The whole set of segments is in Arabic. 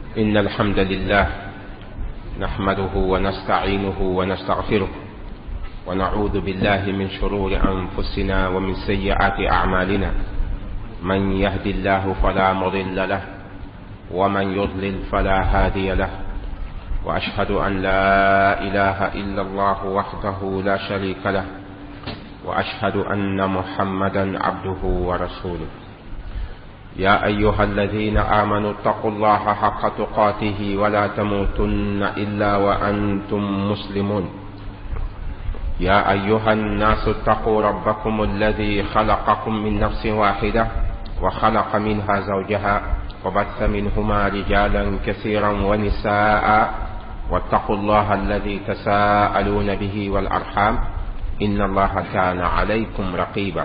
إن الحمد لله نحمده ونستعينه ونستغفره ونعوذ بالله من شرور أنفسنا ومن سيئات أعمالنا. من يهد الله فلا مضل له ومن يضلل فلا هادي له، وأشهد أن لا إله إلا الله وحده لا شريك له، وأشهد أن محمدا عبده ورسوله. يا أيها الذين آمنوا اتقوا الله حق تقاته ولا تموتن إلا وأنتم مسلمون. يا أيها الناس اتقوا ربكم الذي خلقكم من نفس واحدة وخلق منها زوجها وبث منهما رجالا كثيرا ونساء، واتقوا الله الذي تساءلون به والأرحام إن الله كان عليكم رقيبا.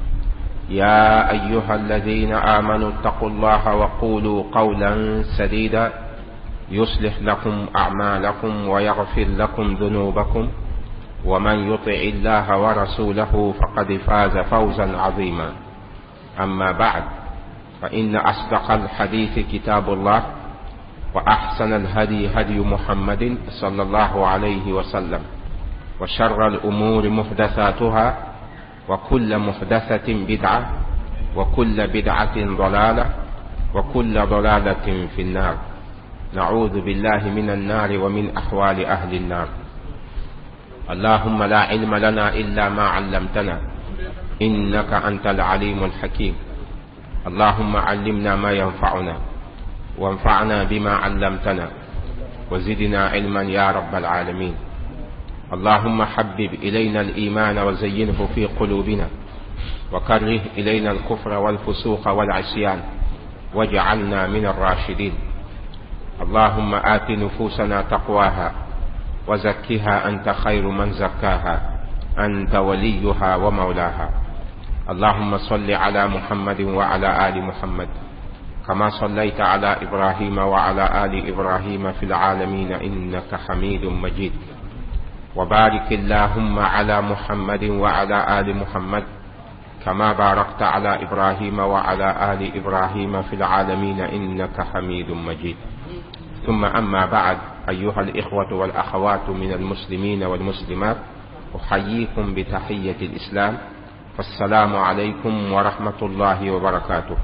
يا أيها الذين آمنوا اتقوا الله وقولوا قولا سديدا يصلح لكم أعمالكم ويغفر لكم ذنوبكم، ومن يطع الله ورسوله فقد فاز فوزا عظيما. أما بعد، فإن أصدق الحديث كتاب الله، وأحسن الهدي هدي محمد صلى الله عليه وسلم، وشر الأمور محدثاتها، وكل محدثة بدعة، وكل بدعة ضلالة، وكل ضلالة في النار. نعوذ بالله من النار ومن أحوال أهل النار. اللهم لا علم لنا إلا ما علمتنا إنك أنت العليم الحكيم. اللهم علمنا ما ينفعنا وانفعنا بما علمتنا وزدنا علما يا رب العالمين. اللهم حبب إلينا الإيمان وزينه في قلوبنا، وكره إلينا الكفر والفسوق والعصيان، واجعلنا من الراشدين. اللهم آت نفوسنا تقواها وزكها أنت خير من زكاها، أنت وليها ومولاها. اللهم صل على محمد وعلى آل محمد كما صليت على إبراهيم وعلى آل إبراهيم في العالمين إنك حميد مجيد. وبارك اللهم على محمد وعلى آل محمد كما باركت على إبراهيم وعلى آل إبراهيم في العالمين إنك حميد مجيد. ثم أما بعد، أيها الإخوة والأخوات من المسلمين والمسلمات، أحييكم بتحية الإسلام، فالسلام عليكم ورحمة الله وبركاته.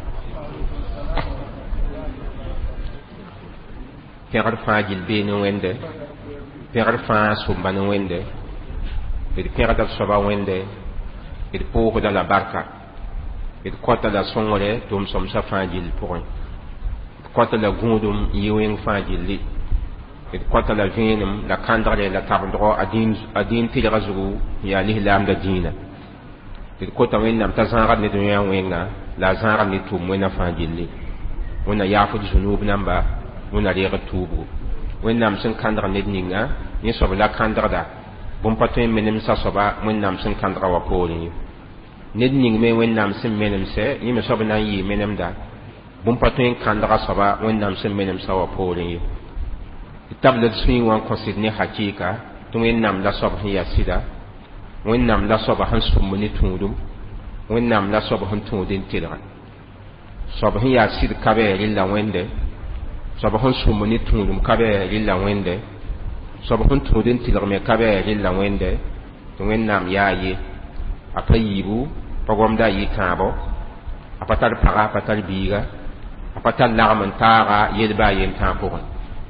pẽgr fãa gill beene wẽnde, pẽgr fãa sʋmba ne wẽnde, d pẽgda d soaba wẽnde, d pʋʋsda la barka, d kota la sõngre tʋʋm sõmsã fãa gill pʋgẽ, d kota la gũudum yɩ wẽng fãa gilli, d kota la vẽenem la kãndgre la tabdgɔ a dĩin tɩlga zugu yaa lislaamda dĩinã. d kota wẽnnaam t'a zãagd ne dũyã wẽnga la a zãagd ne tʋʋm wẽnna fãa gilli. wẽnna yaafd zunub namba, wẽnna reegd tuubgu. wẽnnaam sẽn kãndg ned ninga yẽ soab la kãndgda bõn pa tõe n menemsa soaba wẽnnaam sẽn kãndga wa poorẽ ye. ned ning me wẽnnaam sẽn menemsɛ yẽ me soab na n yɩɩ menemda bõn pa tõe n kãndga soaba wẽnnaam sẽn menemsa wa poorẽ ye. d tabla d sũyẽ wã n kõsd ne hakɩɩka tɩ wẽnnaam la soab sẽn ya sɩda, wẽnnaam la soaba sẽn sũmb ne tũudum, wẽnnaam la soab sẽn tũud n tɩlga. soab sẽn yaa sɩd ka bɩ rɩlla wẽnde, soab sẽn sũmb ne tũudum ka bɩ rɩlla wẽnde, soab sẽn tũud n tɩlg me ka bɩ rɩlla wẽnde, tɩ wẽnnaam yaa ye a pa yiibu, pa gomda a yɩ kãabo, a pa tar paga, a pa tar biiga, a pa tar lagm n taaga yelba a yen-tãag pʋgẽ.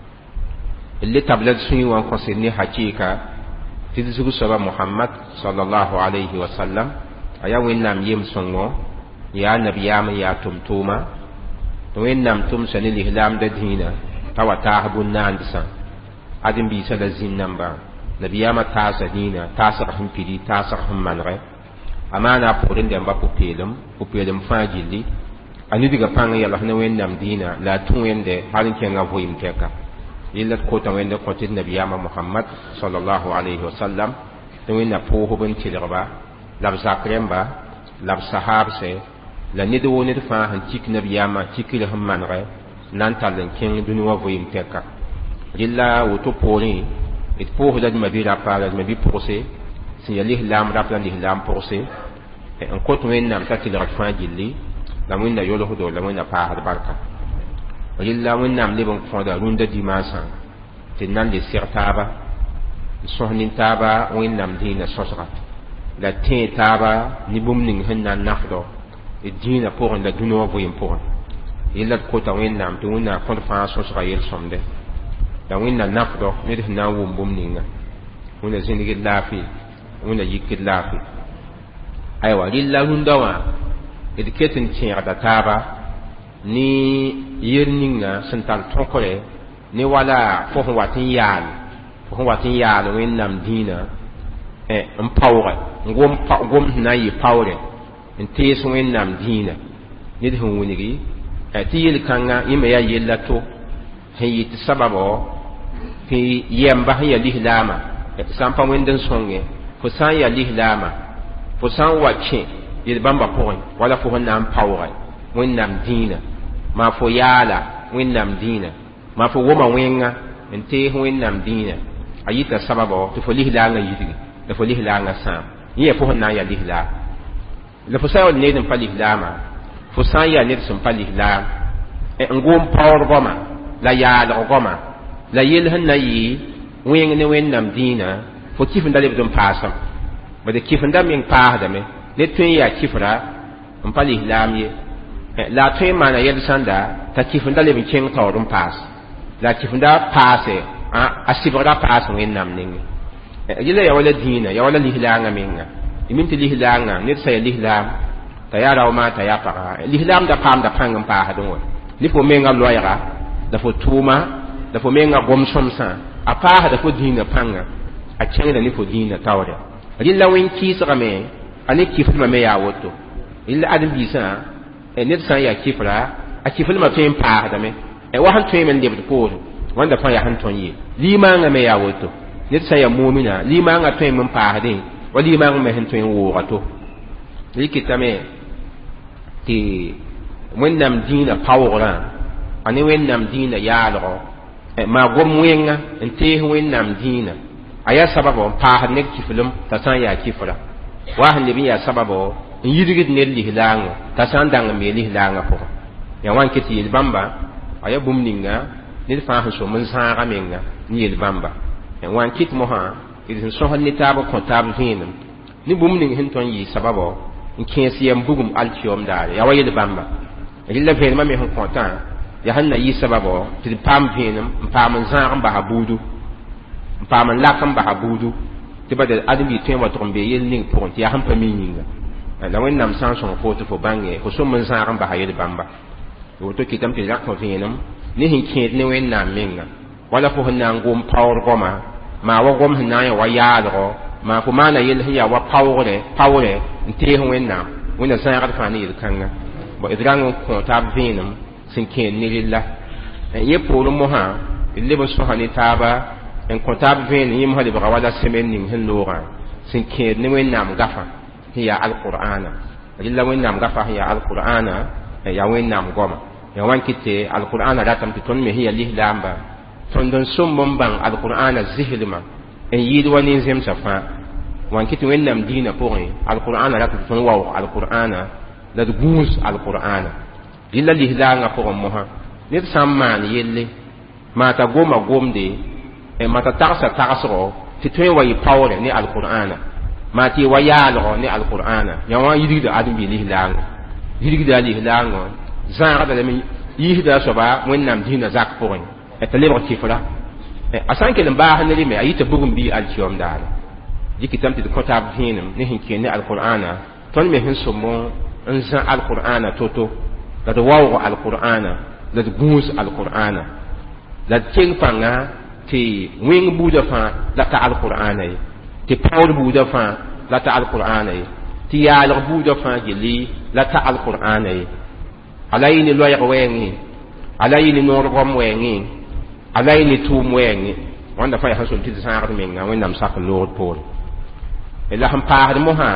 d le tabla d sũyẽ wã n kõsd ne hakɩɩka tɩ d zug soaba Muhammad sallallahu alayhi wa sallam a yaa wẽnnaam yem-sõngo, yaa nabiyaam n yaa tʋm-tʋʋma, tɩ wẽnnaam tʋmsa ne lislaamda dĩinã t'a wa taas bũn-naandsã ãdem-biisã la zĩn nambã. nabiyaamã taasa dĩinã taasg sẽn pidi, taasg sẽn manegɛ, a maana a pʋgd n dẽmba pʋ-peelem fãa gilli, a nudga pãng yɛls ne wẽnnaam dĩinã la a tũ wẽnde hal n kẽnga vɩɩm tɛka. yella d kota wẽnde kõ tɩ d nabiyaamã Muhammad sallallahu alayhi wa sallam tɩ wẽnna pʋʋsb n tɩlgba la b zak rẽmba la b sahaabsɛ la ned woo ned fãa sẽn tik nabiyaamã tikr sẽn manegɛ na n tall n kẽng dũni wã vɩɩm tɛka. rɩlla woto poorẽ d pʋʋsda d mabi rapa la d mabi pʋgse sẽn ya lislaam rap la lislaam pʋgse n kot wẽnnaam t'a tɩlgd fãa gilli la wẽnna yolsdo la wẽnna paasd barka. rilla wẽnnaam leb n kõoda rũndã dimãasã tɩ d na n le seg taaba sõs nin-taaba wẽnnaam dĩinã sõsga la tẽ taaba ne bũmb ning sẽn na n nafdɔ d dĩinã pʋgẽ la dũniyã vɩɩm pʋgẽ yella d kota wẽnnaam tɩ wẽnnaam kõd fãa sõsga yel-sõmde la wẽnna nafdɔ ned sẽn na n wʋm bũmb ninga wẽnna zĩnigd laafɩ wẽnna yikd laafɩ aywa rɩlla rũndã wã d ket n kẽegda taaba ne yel ninga sẽn tar tõkre ne wala fo sẽn wat n yaal wẽnnaam dĩinã n paoogɛ gom sẽn na n yɩ paoorɛ n tees wẽnnaam dĩinã ned sẽn wilgi tɩ yel-kãngã yẽ me yaa yella to sẽn yɩ tɩ sababɔ tɩ yɛmba sẽn yaa lislaamã sã n pa wẽnd n sõnge fo sã n yaa lislaamã fo sã n wa kẽ yel-bãmbã pʋgẽ wala fo sẽn na n paoogɛ wẽnnaam dĩinã maa fo yaala wẽnnaam dĩinã maa fo woma wẽnga n tees wẽnnaam dĩinã a yɩta sababɔ tɩ fo lislaangã yidgi la fo lislaangã sãam yẽ yaa fo sẽn na n yaa lislaam la fo sã n wa ned n pa lislaamã fo sã n yaa ned sẽn pa lislaam n gom paoor goamã la yaalg goamã la yell sẽn na yɩ wẽng ne wẽnnaam dĩinã fo kifenda lebd n paasem bad kifenda meng paasdame ned tõe n yaa kifra n pa lislaam ye la a tõe n maana yɛl-sãnda t'a kifenda leb n kẽng taoor n paas la a kifenda paase a sɩbgda paas wẽnnaam nengẽ yella ya wala dĩinã ya wala lislaangã menga y min tɩ lislaangã ned sã ya lislaam t'a yaa raoomã t'a yaa paga lislaam da paamda pãng n paasd n wa ne fo menga loɛɛga la fo tʋʋma la fo menga gom-sõmsã a paasda fo dĩinã pãnga a kẽngda ne fo dĩinã taoorɛ rɩlla wẽn-kɩɩsgame a ne kifdmã me yaa woto rɩlla ãdem-biisã ned sã n yaa kifra a kifdmã tõe n paasdame wa sẽn tõe me n lebd poore wãnda fãa yaa sẽn tõe ye limaangã me yaa woto ned sã n yaa muumina limaangã tõe me n paasdẽ wa limaang me sẽn tõe n wooga to rɩkɩtame tɩ wẽnnaam dĩinã paoogrã a ne wẽnnaam dĩinã yaalgɔ maa gom wẽnga n tees wẽnnaam dĩinã a yaa sababɔ n paasd ned kiflem t'a sã n yaa kifra wa sẽn leb n yaa sababɔ n yidgd ned lislaangã t'a sã n dãng n mee lislaangã pʋgẽ ya wãn ket yel-bãmba a yaa bũmb ninga ned fãa sẽn som n zãaga menga n yel-bãmba wãn kɩt mosã d sẽn sõsd ne taab kõ taab vẽenem ne bũmb ning sẽn tõe n yɩ sababɔ n kẽes yam bugum altɩoom daare ya wa yel-bãmba rɩla vẽenemã me sẽn kõtã ya sẽn na yɩ sababɔ tɩ d paam vẽenem n paam n zãag n basa buudu n paam n lak n basa buudu tɩ bad adem-bi tõe n wa tʋg n bee yel ning pʋgẽ tɩ yaa sẽn pa mi yĩnga la wẽnnaam sã n sõng foo tɩ fo bãnge fo som n zãag n basa yel-bãmba woto kɩtame tɩ rak vẽenem ne sẽn kẽed ne wẽnnaam menga wala fo sẽn na n gom paoor goamã maa wa gom sẽn na n ya wa yaalgɔ maa fo maana yell sẽn yaa wa paoorɛ n tees wẽnnaam wẽnna zãagd fãa ne yel-kãngã d rãng n kõ taab vẽenem sẽn kẽed ne rɩlla yẽ poorẽ mosã d leb n sõsa ne taaba n kõ taab vẽenem yẽ mosã lebga wala semen ning sẽn loogã sẽn kẽed ne wẽnnaam gafã sẽn yaa alqur'ana rɩlla wẽnnaam gafã sẽn yaa alqur'ana yaa wẽnnaam goamã ya wan kɩte alqur'ana ratame tɩ tõnd me sẽn yaa lislaamba tõnd n sõmb n bãng alqur'ana zislmã n yɩɩd wa nin-zemsã fãa wan kɩtɩ wẽnnaam dĩinã pʋgẽ alqur'ana ratame tɩ tõnd waoog alqur'ana la d gũus alqur'ana rɩla lislaangã pʋgẽ mosã ned sã n maan yelle maa t'a goma gomde maa t'a tagsa tagsgɔ tɩ tõe n wa yɩ paoorɛ ne alqur'ana maa tɩ y wa yaalgɔ ne alqur'ana ya wã yidgda adem-bi lislaangã yidgda a lislaangã zãagda lame yɩsda soaba wẽnnaam dĩinã zak pʋgẽ t'a lebg kɩfra a sã n kell n baas ne rɩme a yɩta bugum bɩ altɩoom daara dɩkɩtame tɩ d kõ taab vẽenem ne sẽn kẽed ne alqur'ana tõnd me sẽn somb n zã alqur'ana to-to la d waoog alqur'ana la d gũus alqur'ana la d keng pãnga tɩ wẽng buudã fãa la ta alqur'ana ye tɩ paoor buudã fãa la ta alqur'ana ye tɩ yaalg buudã fãa gilli la ta alqur'ana ye ala yɩ ne loɛɛg wɛɛngẽ ala yɩ ne noor gom wɛɛngẽ ala yɩ ne tʋʋm wɛɛngẽ wãnda fãa yaa sẽn som tɩ d zãagd menga wẽnnaam sak n loogd poore la sẽn paasd mosã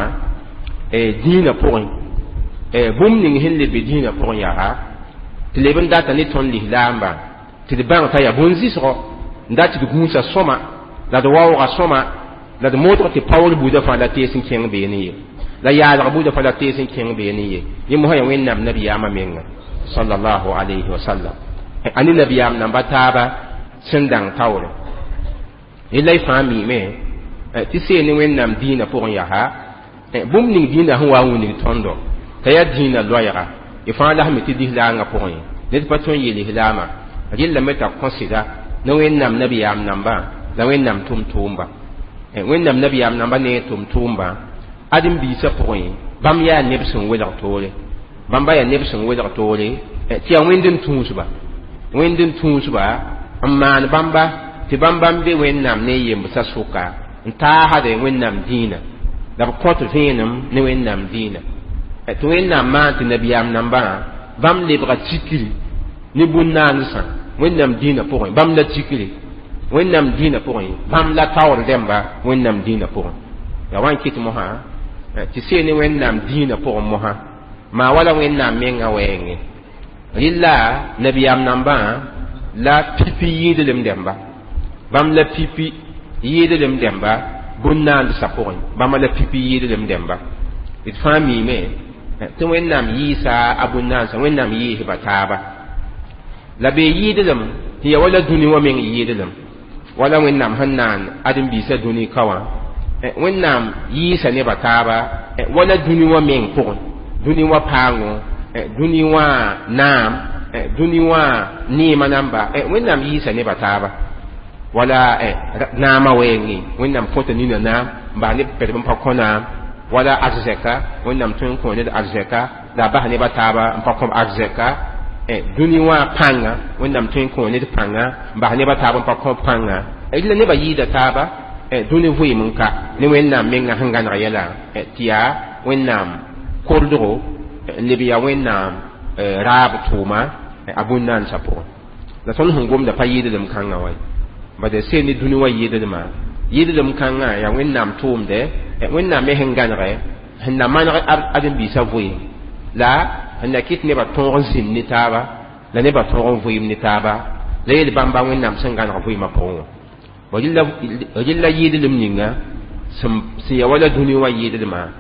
dĩinã pʋgẽ bũmb ning sẽn le be dĩinã pʋgẽ yaa tɩ leb n data ne tõnd lislaamba tɩ d bãng t'a yaa bõn-zɩsgɔ n dat tɩ d gũusa sõma la d waooga sõma la d moodg tɩ paoor buudã fãa la tees n kẽng beene ye la yaalg buudã fãa la tees n kẽng beene ye yẽ mosã ya wẽnnaam nabiyaamã menga sallallahu alayhi wa sallam ani nabiyam namba taaba sendang tawre ilay fami me ti se ni wennam dina pour ya ha bum ning dina hu wa wuni tondo kaya dina loyara ifa la mi ti dihla nga pour yi ne pa ton yeli hilama rilla meta consider no wennam nabiyam namba la wennam tumtumba wennam nabiyam namba ne tumtumba adim bi sa pour yi bam ya nebsun wela tole bam ba ya nebsun wela tole ti ya wendin tunsuba amma bamba ti bambam be wennam ne yem sa suka nta ha de wennam dina da ko to venam ne wennam dina to wennam ma ti nabiyam namba bam le bra tikiri ni bunnan sa wennam dina pour bam la tikiri wennam dina pour bam la tawr demba wennam dina pour ya wan kit mo ha ti se ni wennam dina pour mo ha ma wala wennam menga wenge illa nabiyam namba la pipi yidelem demba bam la pipi yidelem demba bunnan sapon bam la pipi yidelem demba it fami me to wennam yisa abunnan sa wennam yi hibataba la be yidelem hiya wala duni wa men yidelem wala wennam hannan adin bi sa duni kawa wennam yisa ne bataba wala duni wa men pon duni wa pango duni wa nam duni wa ni manamba wennam yisa ne bataba wala nama wengi wennam foto ni na ba ne pere pa kona wala arzeka wennam tun ko ne arzeka da ba ne bataba pa kom arzeka duni wa panga wennam tun ko ne panga ba ne bataba pa kom panga illa ne ba yida taba duni vui munka ne wennam menga hangan rayala tiya wennam kordro ne biya wennam rab tuma abunnan sapo la ton hungum da payide dem kanga wai ba de se ni duni wa yide dem kanga ya wennam tum de wennam me hengan re hanna man adin bi sa vui la hanna kit ne ba ton zin ni taba la ne ba ton vui ni taba le yel bamba wennam sengan ra vui ma po wajilla yide dem ninga si ya wala duni wa yide dem ma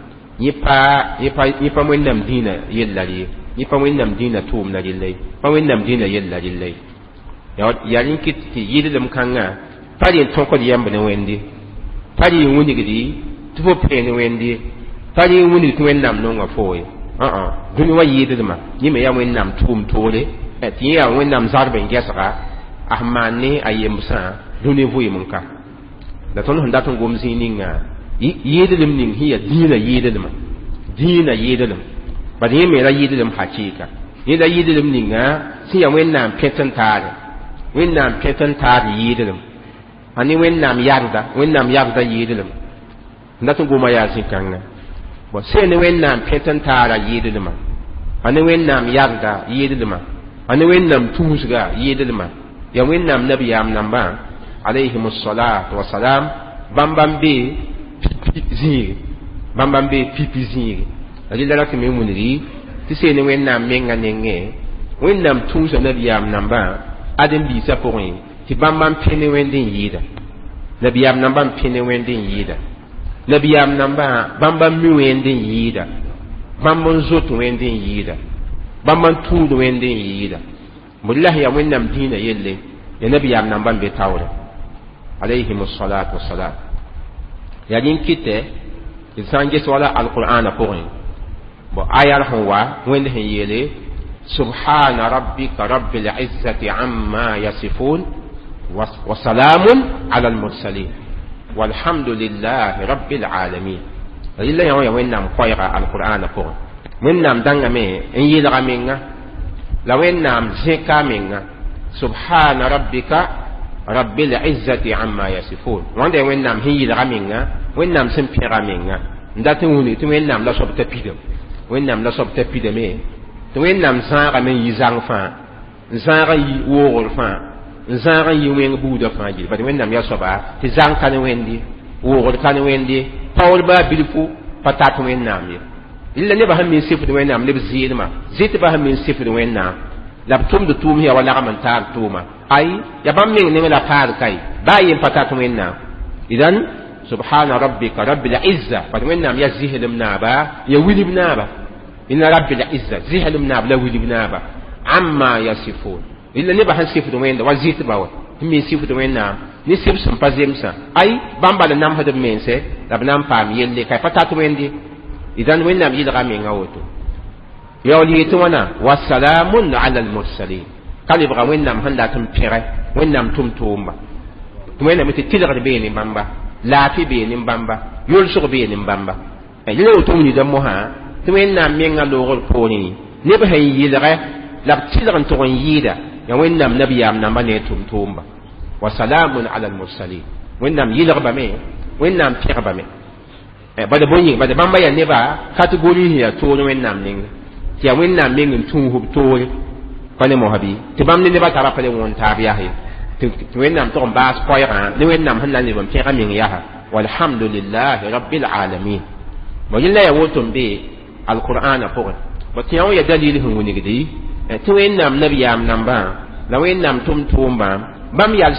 yipa wennam dina yellali yipa wennam dina tum na lillai pa wennam dina yella lillai ya yin kit ti yidem kanga pari ton ko yamba ne wendi pari wuni gidi tupo pe ne wendi pari wuni ko wennam no nga foye duni wa yidem ma yime ya wennam tum tole ti ya wennam zarbe ngesaka ahmani ayemsa duni vuyi munka da ton handa ton gomzi ninga yidem ning hiya dina yidem ba de me ra yidem hakika ni da yidem ninga si ya wennam petan tare yidem ani wennam yarda yidem ndatu goma ya sikanga bo se ne wennam petan tare yidem ani wennam yarda yidem ani wennam tusga yidem ya wennam nabiyam namba alayhimus salatu wassalam bambambe pipi ziri ajilla la kemi muniri ti se ne wennam menga nenge wennam tusa nabiyam namba adem bi sa porin ti bambam pene wendin yida nabiyam namba pene wendin yida nabiyam namba bambam mi wendin yida bambam zotu wendin yida bambam tudu wendin yida mullahi ya wennam dina yelle ya nabiyam namba be tawra alayhimus salatu wassalam ya din kite insange wala alqur'ana porin bo ayar huwa wende yele subhana rabbika rabbil izzati amma yasifun wa salamun ala al mursalin walhamdulillahi rabbil alamin illa ya wennam qoyra alqur'ana pour wennam danga me en yila menga la wennam zeka menga subhana rabbika rabbil izzati amma yasifun wande wennam hiyila menga wennam simpira menga ndate woni to wennam la sobta pidem wennam la sobta pideme to wennam zaaga men yizang fa zaaga yi wogol fa zaaga yi wen buuda fa ji bari wennam ya soba ti zang kan wendi wogol kan wendi paul ba bilfu patat wennam ye illa ne ba ham min sifu wennam le zidma zit ba ham min sifu wennam la tum de tum ya wala man tar tuma ay ya bam min ne la par kai ba yin patat wennam idan subhana rabbika rabbil izza bari wennam ya zihilmna ba ya wilibna ba inna rabbil izza zihilmna la wilibna ba amma yasifun illa ne ba han sifdu wenda wa zit ba wa mi sifdu wenda ni sif sum pa zemsa ay bamba la nam hadu mense la nam pam yelle kay patatu wendi idan wenda mi yilga mi ngawoto yawli to wana wassalamun ala al mursalin kali ba wenda handa tum pere wenda tum tumba wenda mi tilga be ni bamba la fi be ni bamba yul su be ni bamba ay le to ni da mo ha to wenda mi ngalo poni ne ba hay yilga la tilga to yida ya wenda nabiyam namba ne tum tumba وسلام على المرسلين وإنهم يلغب مي وإنهم تيغب مي بدا بوني بدا بامبا يا نبا كاتيجوري هي تون وإنهم نين يا وإنهم نين تون هب تون فني مهبي تبام نبا ترى فني وان تابيا هي وإنهم تون باس قويران وإنهم هن نبا تيغب مين ياها والحمد لله رب العالمين وجل لا يوتم بي القرآن فوق وتياو يا دليل هم ونجدي توينهم نبيام نمبا لو إنهم توم توم بام bam yal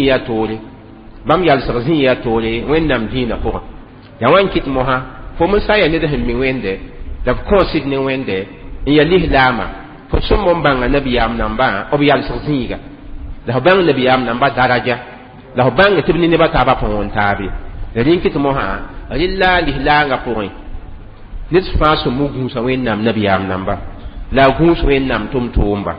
sirzi ya tole wendam dina ko ya wan kit moha fo musa ya ne da himmi wende da ko sid ne wende ya lihlama fo summo banga nabiyam namba ob yal sirzi ga da bang nabiyam namba daraja da bang tibni ne ba ta ba fon tabi da rin kit moha lilla lihlanga ko nis fa so mugu sa wendam nabiyam namba la gu so wendam tum tumba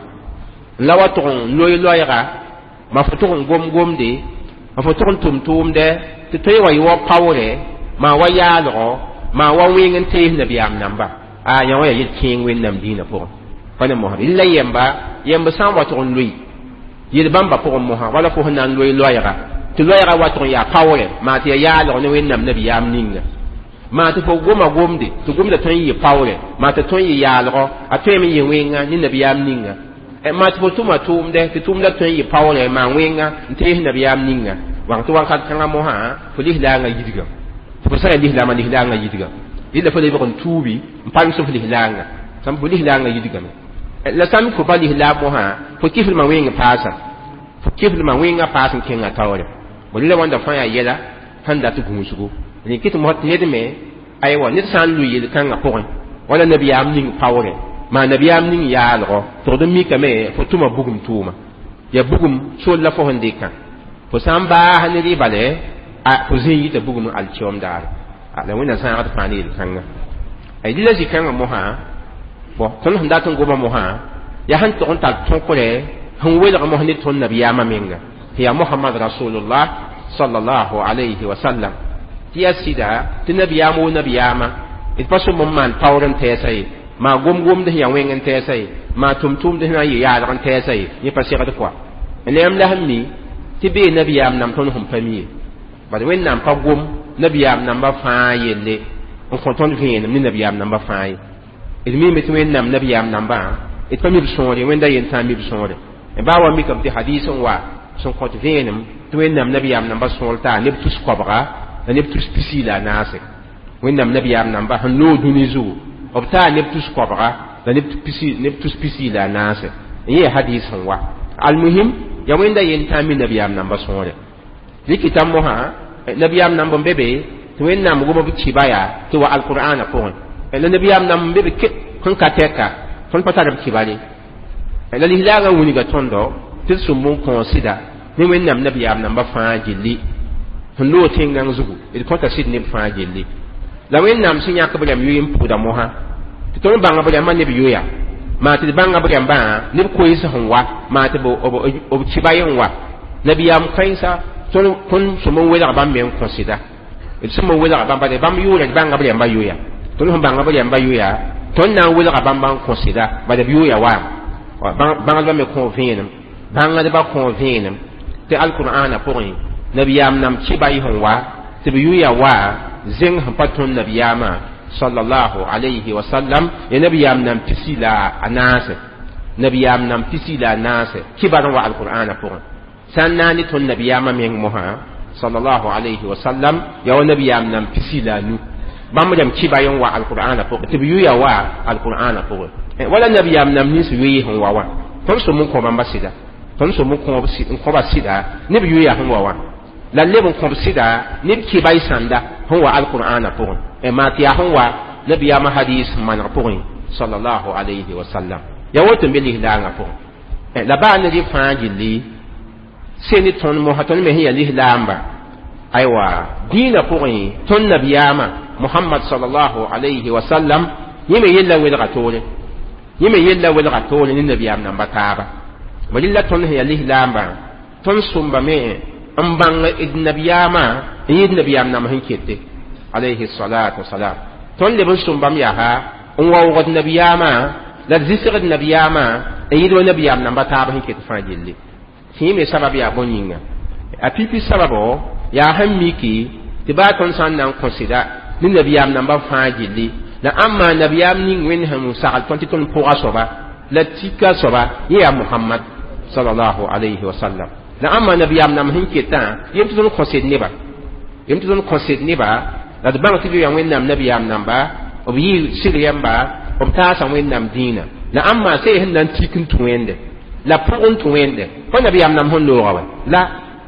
lawaton loyga ma foton gom de ma foton tum de te toy wa yo pawre ma wa ya lo ma wa wingen te nabiyam namba a ya wa yit king wen nam dina po fa ne mo ha illa yemba san wa ton lui yid bamba po mo ha wala fo nan lui loyra te loyra wa ton ya pawre ma te ya lo ne wen nam nabiyam ninga ma te fo gom de to gom de ton yi pawre ma te ton yi ya lo a te mi yi wenga ni nabiyam ninga ma to tuma tum de ti tum da to yi pawle ma wenga nte nabiyam ninga wa to wan kat kanga mo ha fo lihla nga yidiga fo sa lihla ma lihla nga yidiga illa fo le ko tubi mpan so lihla nga sam fo lihla nga yidiga la sam ko ba lihla mo ha fo kifil ma wenga pasa fo kifil ma wenga pasa kenga tawre mo le wanda fa ya yela handa to gumusugo ni kit mo ne de me ay wa ni san lu yel kanga po wala nabiyam ning pawre ma nabiyam ning ya algo to do mi kame fo tuma bugum tuma ya bugum so la fo hondika fo samba haniri bale a fo zi ta bugum al chom dar ala wina sa at fani kanga ay dila ji kanga mo ha bo ton handa ton go mo ha ya han to on ta ton ko le han wela mo hanit ton nabiyama menga ya muhammad rasulullah sallallahu alayhi wa sallam tiya sida tin nabiyama it paso mo man pawran te sai ma gom de ya wengen te sai ma tum de ya ya ran te sai ni pasira de quoi nem la hamni tibe nabiyam nam ton hum famille ba de wen nam pa gom nabiyam nam ba fa yelle on konton vien ni nabiyam nam ba fa yi it mi met wen nam nabiyam nam ba it pa mi sonre wen da yen tam mi sonre e ba wa mi kam ti hadith wa son konton vien to wen nam nabiyam nam ba solta ne tus kobra ne tus pisila nase wen nam nabiyam nam ba han lo dunizu obta neptus kobra la neptus pisi la nase yi hadith wa al muhim ya wenda yen tami nabiyam namba sore likitam mo ha nabiyam namba bebe to wen nam go bu cibaya to wa al qur'an ko la nabiyam namba bebe kun kateka kun patara cibali la lihlaga wuni ga tondo til sumun consider ni wen nam nabiyam namba fa jilli hun lo tingang zugu il konta sid ni fa jilli la wen nam sinya ka blam yim puda mo ha to banga blam man ne biyoya ma ti banga blam ba ne ko yisa honwa ma ti bo chibayen wa nabiyam kainsa ton kun sumo wela ba men consider il sumo wela ba ba de bam yura banga blam ba yoya ton hon banga blam ba yoya ton na wela ba ban consider ba de biyoya wa banga ba me convenem banga de ba convenem te alqur'ana pour nabiyam nam chibayi honwa ti biyoya wa zeng patun nabiyama sallallahu alayhi wa sallam ya nabiyam nam tisila anase nabiyam nam tisila anase kibaran wa alquran pour sanna ni ton nabiyama meng moha sallallahu alayhi wa sallam ya nabiyam nam tisila nu bam jam kibayon wa alquran pour tibiyu ya wa alquran pour wala nabiyam nam ni su yi hon wa ton so mun ko bambasida ton so mun ko basida nibiyu ya hon wa la lebon komsida nib ki bay sanda hon wa alqur'ana pour e ma tiya hon wa nabiyama hadith man pour sallallahu alayhi wa sallam ya woto be lihlanga pour la ba ne di fa gilli seni ton mo haton me hiya lihlamba aywa dina pourri ton nabiyama muhammad sallallahu alayhi wa sallam yime yella wel gatole ni nabiyam namba taaba walilla ton hiya lihlamba ton sumba me ambanga id nabiyam nam hinkete alayhi salatu wassalam ton le bun sumbam ya ha on wa wad nabiyama la zisr nabiyama id wa nabiyam namba taaba hinkete fa gilli me sababu ya boninga a pipi sababu ya hammiki tibaton san nan consider ni nabiyam namba fa gilli la amma nabiyam ni wen hamu sa'al tonti ton pour soba la tika soba ya muhammad sallallahu alayhi wa sallam la amma nabiyam nam hinketa yemtu ton consider neba la de bang tibi ya wen nam nabiyam namba obi siriyamba obta sa wen nam dina la amma sai hin nan tikin tuwende la pour tuwende ko nabiyam nam hon lo gawa la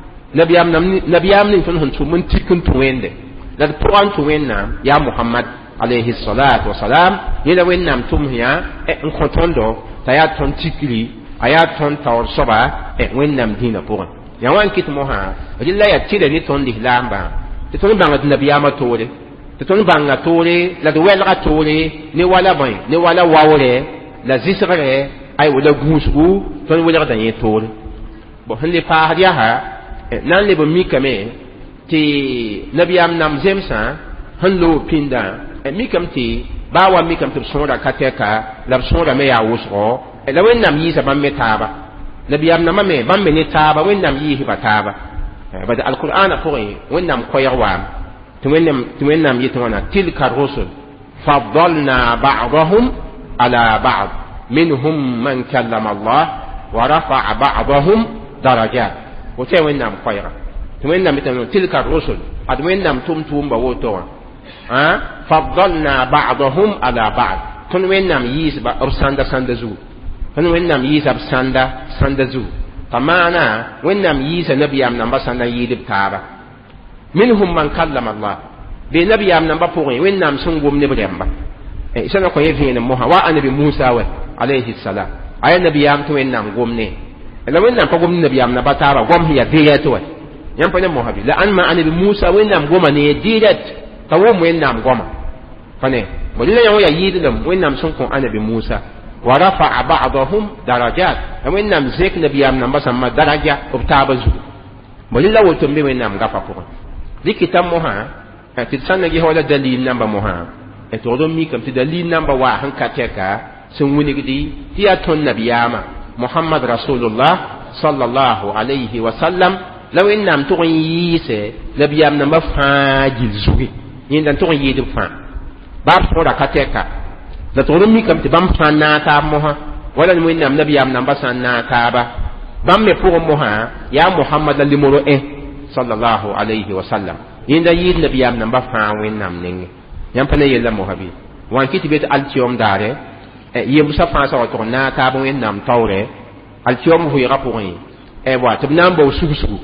nabiyam ni ton hon tumun tikin tuwende la pour tuwenna ya muhammad alayhi salatu wasalam yela wennam tum hiya en kontondo taya ton tikili aya ton tawr soba wennam dina pour ya wan kit moha rilla ya tile ni ton dihlamba te ton banga nabiyama tole te ton banga tole la do welga tole ni wala bay ni wala wawre la zisre ay wala gusgu ton wala da yi tole bo hande fa hadiya ha nan le bo mikame ti nabiyam nam zemsa hanlo pinda mikam ti bawa mikam ti sonda kateka la sonda me ya wusro la wennam yi sa bamme taba nabiyam nama me bamme ni taba wennam yi hiba taba bada alquran fori wennam koyarwa to wennam yi tona tilka rusul faddalna ba'dahum ala ba'd minhum man kallama Allah wa rafa'a ba'dahum darajat wo te wennam koyra to wennam bitano tilka rusul ad wennam tum ba woto faddalna ba'dahum ala ba'd ton wennam yis ba sanda zu ton wennam yis ab sanda zu tamana wennam yis nabiyam namba sanda yidib taba minhum man kallama Allah be nabiyam namba pore wennam sun gomne bremba isana ko yevene moha wa anabi Musa wa alayhi salam ay nabiyam to wennam gomne la wennam pa gomne nabiyam namba taba gom hiya direct wa yam pa ne moha bi la anma anabi Musa wennam goma ne direct tawum wennam goma fane modilla yawo ya yidlam wennam sun ko anabi Musa wa rafa'a ba'dahum darajat wennam zek nabiyam namba samma daraja ubtabazu modilla woto be wennam gafa ko dikitam moha ti sanna gi hola dalil namba moha e to do mi kam ti dalil namba wa han kateka sun wuni gidi ti aton nabiyama muhammad rasulullah sallallahu alayhi wa sallam law innam to yise nabiyam namba fajil zugi yindan to yidi fa bab to da kateka da to do mi kam ti bam fa na ta moha wala ni innam nabiyam namba sanna ta ba bam me pour moha ya muhammad limoro sallallahu alayhi wa sallam yinda yid nabiyam namba fa wennam ningi yam pa ne yella mohabi wan kiti bet altiom dare yem sa fa sa to na ta bo wennam tawre altiom hu yira pour wa tibnam bo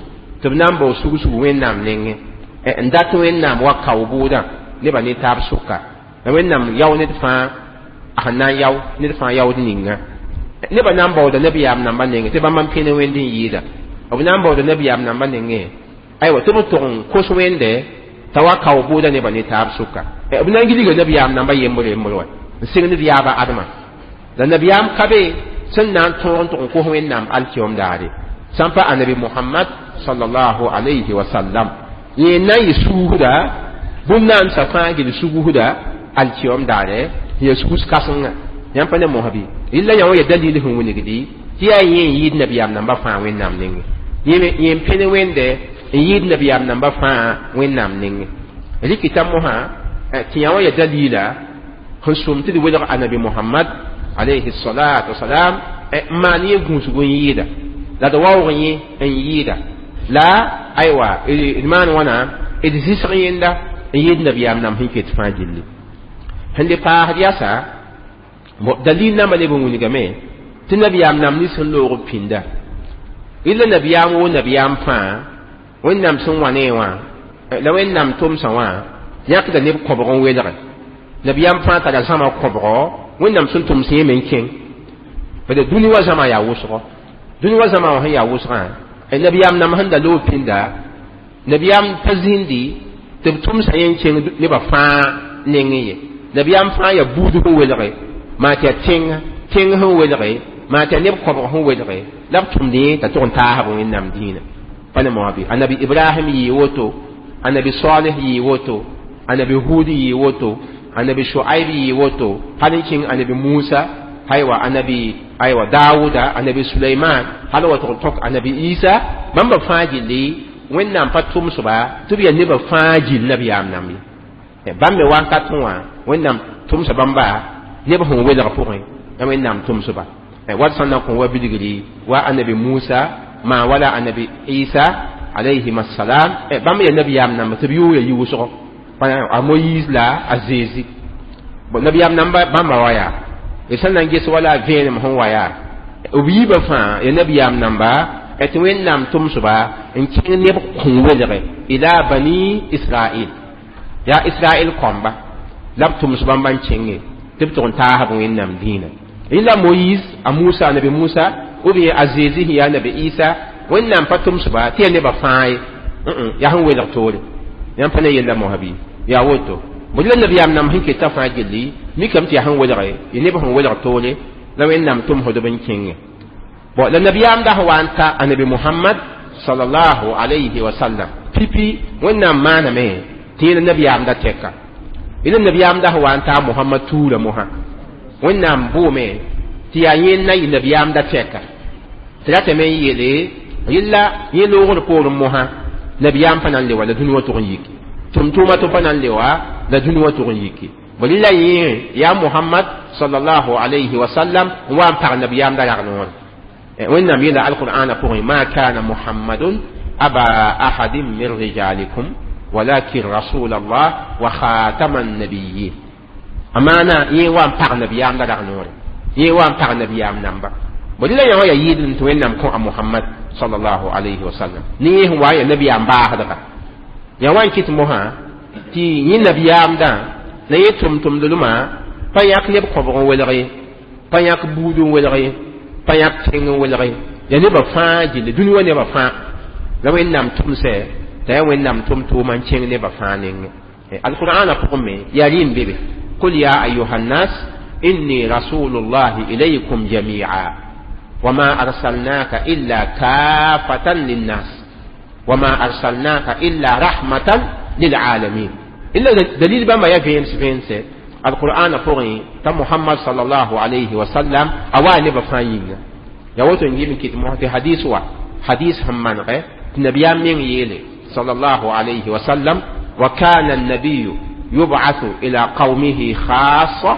sugu wennam ningi ndato wennam wa kawbuda ne ba ni tab suka wennam yaw ne fa ahna yaw ne fa yaw ninga ne ba nam bo da nabiyam namba ningi te ba man pene wendin yida obnam bo da nabiyam namba ningi aywa tubu ton ko so wende tawakkaw buda ne bani tab suka ibn ngidi ga nabiyam namba yembole molwa singni diaba adama da nabiyam kabe sannan ton ko wennam alkiyom dare sampa annabi muhammad sallallahu alayhi wa sallam yena yisuda bunnan safa gi suguda alkiyom dare yesus kasanga yampa ne mohabi illa yawo ya dalili hu woni gidi tiya yin yid nabiyam namba fa wennam ningi yem pene wende yid nabiyam namba fa wennam ningi likitam moha tiyawa ya dalila khusum ti wala anabi muhammad alayhi salatu wasalam mani gunsugun yida la da wawri en yida la aywa iman wana idisisriyenda yid nabiyam nam hiket fa jilli hande pa hadiyasa dalil na male bungu game ti nabiyam nam ni sun lo pinda illa nabiyam fa wennam sun wane wa la wennam tum sawa yak da ne kobron wedare nabiyam fa ta da sama kobro wennam sun tum se men ken ba da duni wa sama ya wusro dũni wa zama wa ya wʋsgã nabiyam nam sẽn da loog pĩnda nabiyam pa zĩndi tɩ b tʋmsa yẽ kẽng nebã fãa nengẽ ye nabiyam fãa ya buud sẽn welge maa tɩ ya tẽng sẽn welge maa tɩ ya neb kõbg sẽn welge la b tʋmd yẽ t'a tʋg n taasb wẽnnaam dĩinã pa ne moabi anabi ibrahim yɩɩ woto anabi salih yɩɩ woto anabi hud yɩɩ woto anabi shuaib yɩɩ woto hal n kẽng anabi musa aywa anabi aywa dawuda anabi sulaiman hal wa tok anabi isa bãmba fãa gilli wẽnnaam pa tʋmsba tɩ b ya nebã fãa gill nabiyaam nam ye bãmb me wãnkatẽ wã wẽnnaam tʋmsa bãmba neb sẽn welg pʋgẽ la wẽnnaam tʋmsba wat sãn na n kõ wa bilgri wa anabi musa ma wala anabi isa alayhim assalam bãmb ya nabiyaam nam tɩ b yʋʋ ya yʋʋsgo a moyiis la a zeezi nabiyaam namba bãmba wa yaa sẽn na n ges wala vẽenem sẽn wa yaa b yiibã fãa ya nabiyaam namba tɩ wẽnnaam tʋmsba n kẽng neb kõn welge ila bani israil yaa israil kõmba la b tʋms bãmba n kẽnge tɩ b tʋg n taasb wẽnnaam dĩinã ila moyiis a musa anabi musa b ye a zeezi sẽn yaa nabi isa wẽnnaam pa tʋmsba tɩ ya nebã fãa ye yaa sẽn welg toore yãmb pa ne yella mosabi yaa woto bõe la nabiyaam nam sẽn keta fãa gilli mikame tɩ yaa sẽn welge ye neb sẽn welg toore la wẽnnaam tʋmsdb n kẽnge la nabiyaam da sẽn wa n ta anabi muhammad sallallahu alayhi wa sallam pipi wẽnnaam maaname tɩ yẽla nabiyaam da tɛka ila nabiyaam da sẽn wa n ta muhammad tuura mosã wẽnnaam boome tɩ yaa yẽnna yɩ nabiyaam da tɛka tɩ ratame n yeele yella yẽ loogr poorẽ mosã nabiyaam pa na n le wa la dũni wã tʋg n yiki tʋm-tʋʋma tɩ pa na n le wa la dũni wã tʋg n yiki bõe la yẽ yaa muhammad sallallahu alayhi wa sallam n wa n pag nabiyaam da ragl wã wẽnnaam yeela alqur'ana pʋgẽ ma kana muhammadun aba ahadin min rijalikum walakin rasul allah wa khatama annabiyin amana yẽ wa n pag nabiyaam da ragl wã yẽ wa n pag nabiyaam namba bõe la yã wã ya yɩɩdn tɩ wẽnnaam kõ a muhammad sallallahu alayhi wa sallam ne yẽ sẽn wa ya nabiyaam baasdga ya wan kit moha ti yin nabiyaam da la yẽ tʋm-tʋmdlmã pa yãk neb kõbg n welge pa yãk buud n welge pa yãk tẽng n welge ya nebã fãa gill dũni wã nebã fãa la wẽnnaam tʋmsɛ t'a ya wẽnnaam tʋm-tʋʋma n kẽng nebã fãa nengẽ alqur'ana pʋgẽ me yaa rɩɩm bebe qul ya ayuha nnas inni rasulullahi ilaykum jami'a wama arsalnaka illa kaafatan linnas وما أرسلناك إلا رحمة للعالمين إلا دليل بما يفينس القرآن فوقي تم محمد صلى الله عليه وسلم أواني بفاين يوتو نجيب كتمه في حديث همان غير النبي من يلي صلى الله عليه وسلم وكان النبي يبعث إلى قومه خاصة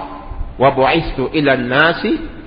وبعثت إلى الناس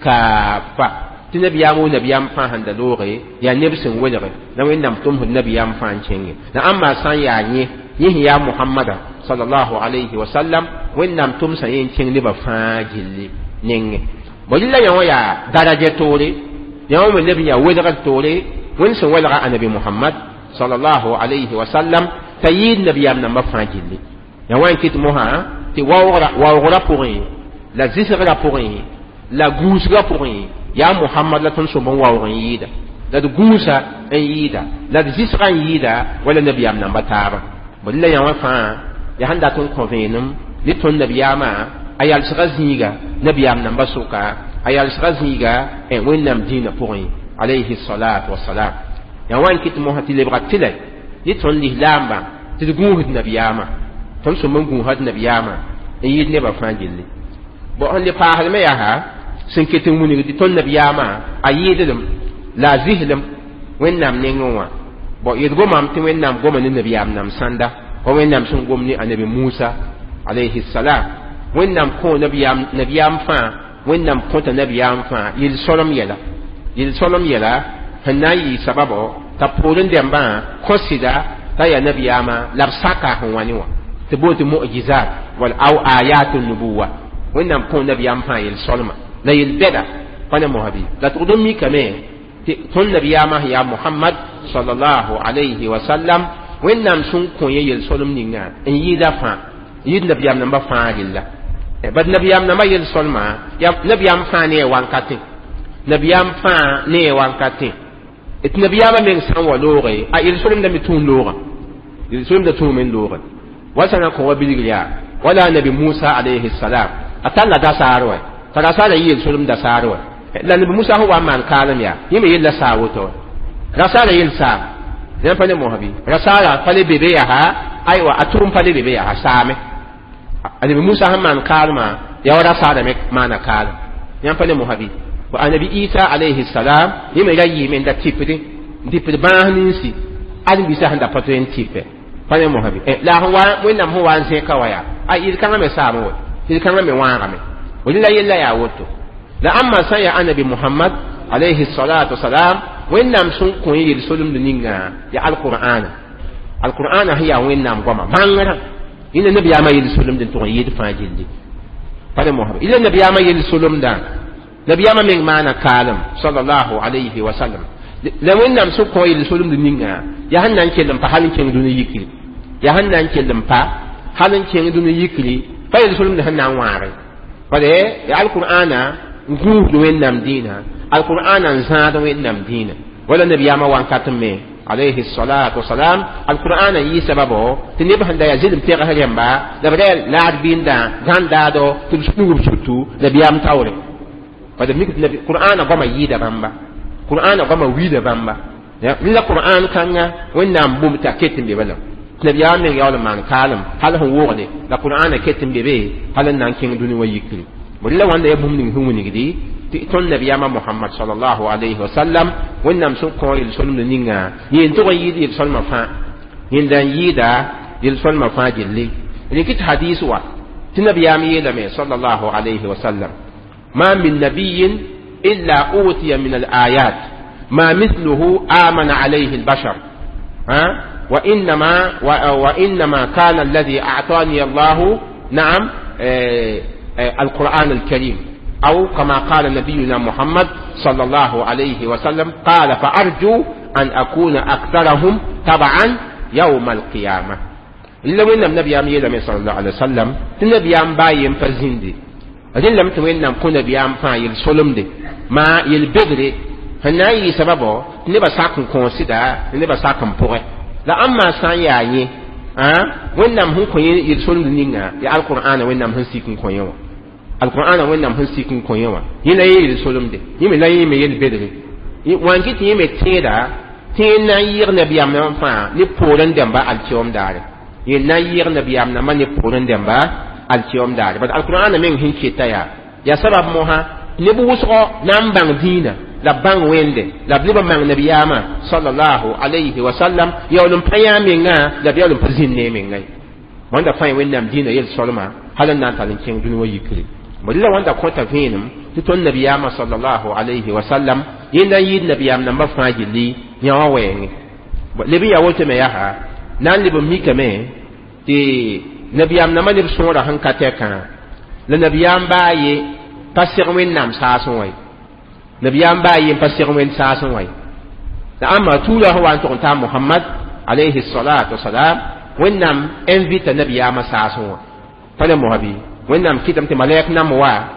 كافة tɩ nabiyaam fãa sẽn da looge yaa neb sẽn welge la wẽnnaam tʋmsd nabiyaam fãa n kẽnge la ãmba sã n yaa yẽ sẽn yaa mohamada sallallahu alayhi wa sallam wẽnnaam tʋmsã yẽ n kẽng nebã fãa gilli nengẽ bõe la yã wã yaa daraja toore yã wã me leb n yaa welgd toore wẽnd sẽn welga a nabi mohamad sallallahu alayhi wa sallam t'a yɩɩd nabiyaam nambã fãa gilli yã wã n kɩt mosã tɩ waoogrã pʋgẽ la zɩsgrã pʋgẽ la gũusgã pʋgẽ ya muhammad la tõnd sõm n waoog n yɩɩda la d gũusa n yɩɩda la d zɩsga n yɩɩda wala nabiyaam namba taaba bõe la yã wã fãa yaa sẽn dat n kõ vẽenem ne tõnd nabiyaamã a yalsga zĩiga nabiyaam namba sʋka a yalsga zĩiga wẽnnaam dĩinã pʋgẽ alayhi salatu wasalam yã wa n kɩt mosã tɩ lebga tɩla ne tõnd lislaambã tɩ d gũusd nabiyaamã tõnd sõm n gũusd nabiyaamã n yɩɩd nebã fãa gilli bõ sẽn le paasdme yaa sẽn ket n wilg tɩ tõnd nabiyaamã a yɩɩdlem la a zislem wẽnnaam nengẽ wã d gomam tɩ wẽnnaam goma ne nabiyaam nam sãnda wa wẽnnaam sẽn gom ne a nabi musa alayhi salam wẽnnaam kõ nabiyaam fãa wẽnnaam kõta nabiyaam fãa yel-solem yɛla sẽn na n yɩ sababo t'a poor n dẽmbã kõsɩda t'a yaa nabiyaamã la b sãka sẽn wa ne wã tɩ boond tɩ mu'jizat wal aw ayat nubuwa wẽnnaam kõ nabiyaam fãa yel-solmã la yel bɛda pa ne mosabi la tʋgd n mikame tɩ tõnd nabiyaamã yaa mohamad sallallahu alayhi wa sallam wẽnnaam sẽn kõ yẽ yel-solem ninga n yɩɩda fãa yɩɩd nabiyaam nambã fãa rella bad nabiyaam nambã yel-solmã nabiyaam fãa ne a wãnkatẽ nabiyaam fãa ne a wãnkatẽ nabiyama men san wa lore a il solim da mitun lora il solim da tun men lora wasana ko wabiliya wala nabi Musa alayhi salam atalla da sarwa tara sara il solim da sarwa la nabi Musa huwa man kalam ya yimi yilla sawoto rasala yil sa yan pale mohabi rasala pale bebe ya ha aywa atum pale bebe ya ha same nabi Musa man kalma ya wara sada me mana kal yan pale mohabi wa annabi Isa alayhi salam yimi yayi men da tipide bahninsi ali bisa handa patwen tipe pale mohabi la huwa wenam huwa nse kawaya ay il kana me samu il kana me wanga me wala yilla ya woto la amma saya annabi Muhammad alayhi salatu wasalam wenam sun ko yil solum ninga ya alquran hiya wenam goma bangara ina nabi ya mayil solum din to yid fajindi pale mohabi ila nabi ya mayil solum dan nabi ya min mana kalam sallallahu alayhi wasallam la wenam sun ko yil solum ninga ya hannan kelam pa halin ken dunu yikri ya hannan kelam pa halin ken dunu yikri fa yil solum hannan ware pale ya alquran ngudu wenam dina القرآن انزاد وإنم دين ولا نبي ما وان كاتمه عليه الصلاة والسلام القرآن يسببه تنبه عند يزيد متيغه جنبا دبدا لا بين دا غان دادو تشنو بشتو نبي ام تاوري فده ميك النبي القرآن غما يدا بامبا القرآن غما ويدا بامبا من القرآن كان وإنم بومتا كتم بيبلا نبي ام يقول مان كالم هل هو وغني القرآن كتم بيبي هل نانكين دوني ويكري ولا وان يبهم ني هو نيغدي تون نبي محمد صلى الله عليه وسلم ونم سكون يلسون نينغا ينتو يدي يلسون مفا يندان يدا يلسون مفا جلي لكت حديث وا تنبي يامي صلى الله عليه وسلم ما من نبي الا اوتي من الايات ما مثله امن عليه البشر وانما كان الذي اعطاني الله نعم القرآن الكريم أو كما قال نبينا محمد صلى الله عليه وسلم قال فأرجو أن أكون أكثرهم تبعا يوم القيامة إلا وين النبي أمي صلى الله عليه وسلم النبي أم بايم فزندي أدين لم توين نم كون نبي أم فايل سلم دي ما يلبدري هناي سببه نبى ساكن كونسيدا نبى ساكن بوه لا أما سايا وين نم هم كون يلسلم دينغا يا القرآن وين نم هم سيكن كون القرآن وين نم هنسيكن كونيوا يلا يل سولم دي يمي لا يمي يل بدري وان كي يمي تينا يير نبي ام فا ني بولن دمبا التيوم دار ينا يير نبي ام ما ني بولن دمبا التيوم دار بس القرآن من هنكي تايا يا سبب موها ني بوسو نام بان دينا la bang wende la bliba mang nabiyama sallallahu alayhi wa sallam yawlum payaminga la yawlum pazinne mingai wanda fay wendam dina yel solma halan nan talin king dunu yikri modilla wanda kota vinum titon nabiyama sallallahu alayhi wa sallam yinda yid nabiyam namba fajili nyawengi lebi ya wote me yaha nan libo mikame ti nabiyam nama lib sura hankate kan la nabiyam baye pasir wennam sason way nabiyam baye pasir wen sason way la amma tula huwa antu ta muhammad alayhi salatu wassalam wennam invite nabiyama sason fala muhabi wennam kitam te malaik nam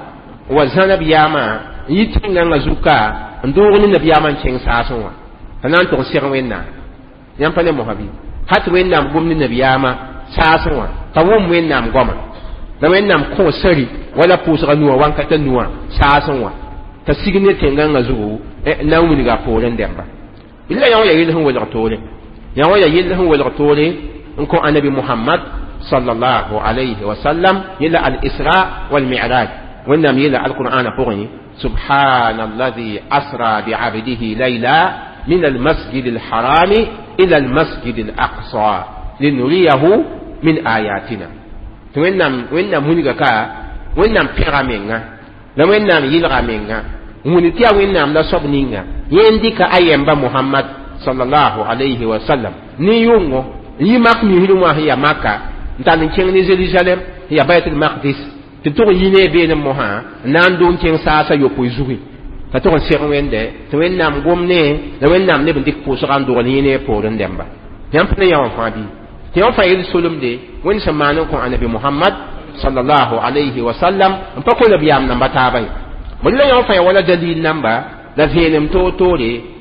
wa zanabiyama yitinga ngazuka ndogni nabiyama ceng sason wa tanan to sir wenna yam fala muhabi hat wennam gumni nabiyama sason wa tawum wennam goma da wennam ko sari wala pusra nuwa wankata nuwa sason wa ta signe tenga ngazu na wuni ga poren demba illa yawo ya yilhu wala tole yawo ya yilhu wala tole ko annabi muhammad sallallahu alayhi wa sallam yila al-isra wal mi'raj wannam yila al-qur'an fughni subhanalladhi asra bi 'abdihi layla min al-masjid al-haram ila al-masjid al-aqsa linuriyahu min ayatina to wennam muniga ka wennam piramenga la wennam yilramenga muniti a wennam la sobninga yendika ayemba muhammad sallallahu alayhi wa sallam ni yungo ni makni hiluma hiya makka ntan king ni jerusalem hiya baitul maqdis to yine be ne moha nan don king sasa yo poizuwi ta to ser wende to wennam gomne la wennam ne bindik po sakan do ni ne po ren demba yam pne yawan fadi ti on fayil solumde wen samano ko annabi muhammad sallallahu alayhi wa sallam pa ko nabiyam namba tabay mulla yawan fay wala dalil namba la zenem to tore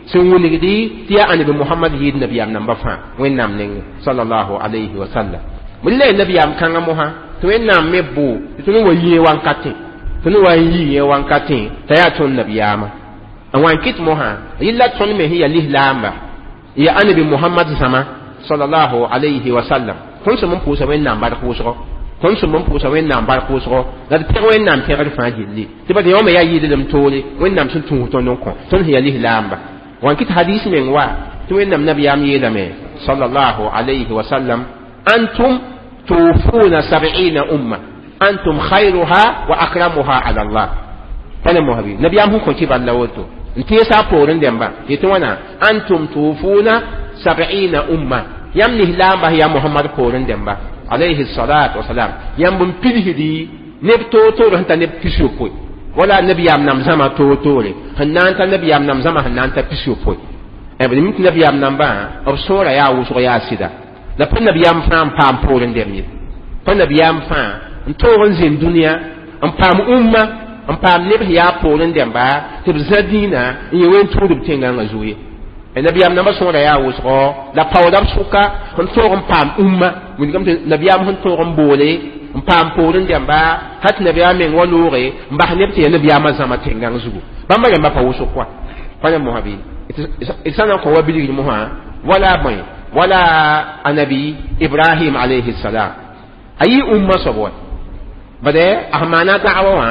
sun wuni di tiya anabi muhammad yid nabiyam namba fa wennam ning sallallahu alaihi wasallam mulle nabiyam kanga moha to wennam mebbo to no wayi wankati to no wayi wankati taya ton nabiyama an wankit moha illa ton me hiya lihlamba ya anabi muhammad sama sallallahu alaihi wasallam ton so mun pusa wennam bar puso ton so mun pusa wennam bar puso da te wennam te gar fa jilli te ba de yoma ya yidum tole wennam sun tun ton non ko ton hiya lihlamba وان كت حديث من وا توين النبي يامي صلى الله عليه وسلم أنتم توفون 70 أمة أنتم خيرها وأكرمها على الله فانا مهبي نبي يام هو كتب الله وتو انتي سابورن دمبا يتوانا أنتم توفون 70 أمة يمني لامبا يا محمد بورن دمبا عليه الصلاة والسلام يمبن بيدي نبتو تو هنتا نبتشوكوي ولا نبي يام نام زما توتوري هنانتا نبي يام نام زما هنانتا بيشوفوي ابن مت نبي يام نام با او سورا يا وسو يا سيدا لا بن نبي يام فام بام بورن دمي بن نبي يام فام انتورن زين دنيا ام بام امه ام بام نبي يا بورن دمبا تبزدينا يوين تودب تينغان زوي النبي يام نام سورا يا وسو لا باودام سوكا انتورن بام امه من كم نبي يام انتورن بولي pam porin jamba hat nabiya men walore mbah nebti nabiya ma zama tengang zugu bamba yamba pa wuso kwa fanya muhabi isana ko wabili muha wala bay wala anabi ibrahim alayhi salam ayi umma sabot bade ahmana da'awa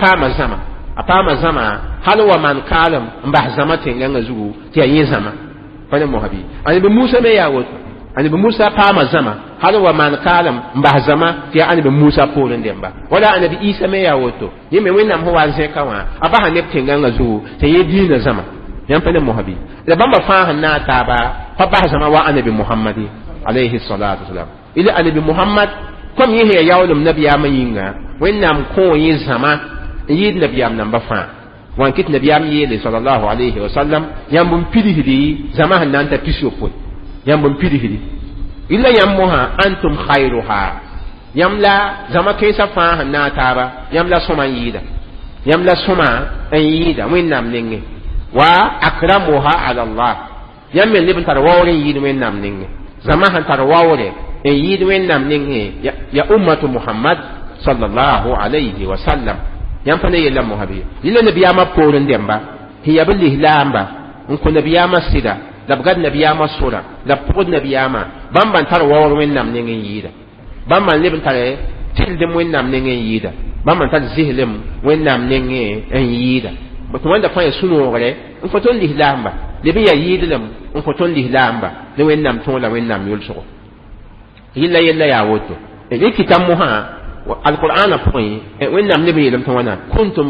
apama zama halwa man kalam mbah zama tengang zugu ti ayi zama fanya muhabi anabi musa me yawo ani bi musa pama zama hal wa man kalam mbah zama ti ani bi musa polen demba wala ani bi isa me ya woto yeme wenam ho wa ze kawa abaha ne ptinganga zu te yedina zama yam pene mohabi la bamba fa hanna taba fa bah zama wa ani bi muhammadi alayhi salatu wasalam ila ani bi muhammad kom yi he yawlum nabiya mayinga wenam ko yi zama yid nabiyam namba fa wan kit nabiyam yele sallallahu alayhi wasallam yam bum pidihidi zama hanna ta pishopo yam bum pidihidi illa yam moha antum khairuha yam la zama kesa fa hanna taba yam la soma yida yam la soma an yida wennam ninge wa akramuha ala allah yam men libn tar wawre yida wennam ninge zama han tar wawre en yida wennam ninge ya ummatu muhammad sallallahu alayhi wa sallam yam fa ne yella mohabi illa nabiyama poren demba hiya billahi lamba ko nabiyama sida labgad nabiyama sura labgad nabiyama bamban tar wawr wennam ningen yida bamban lebn tare tildem wennam ningen yida bamban tar zihlem wennam ningen en yida bato wanda fa sunu gore en foton lihlamba lebi ya yidlem en foton lihlamba le wennam ton la wennam yulso illa yalla ya woto e kitam muha alquran point wennam lebi yelam ton wana kuntum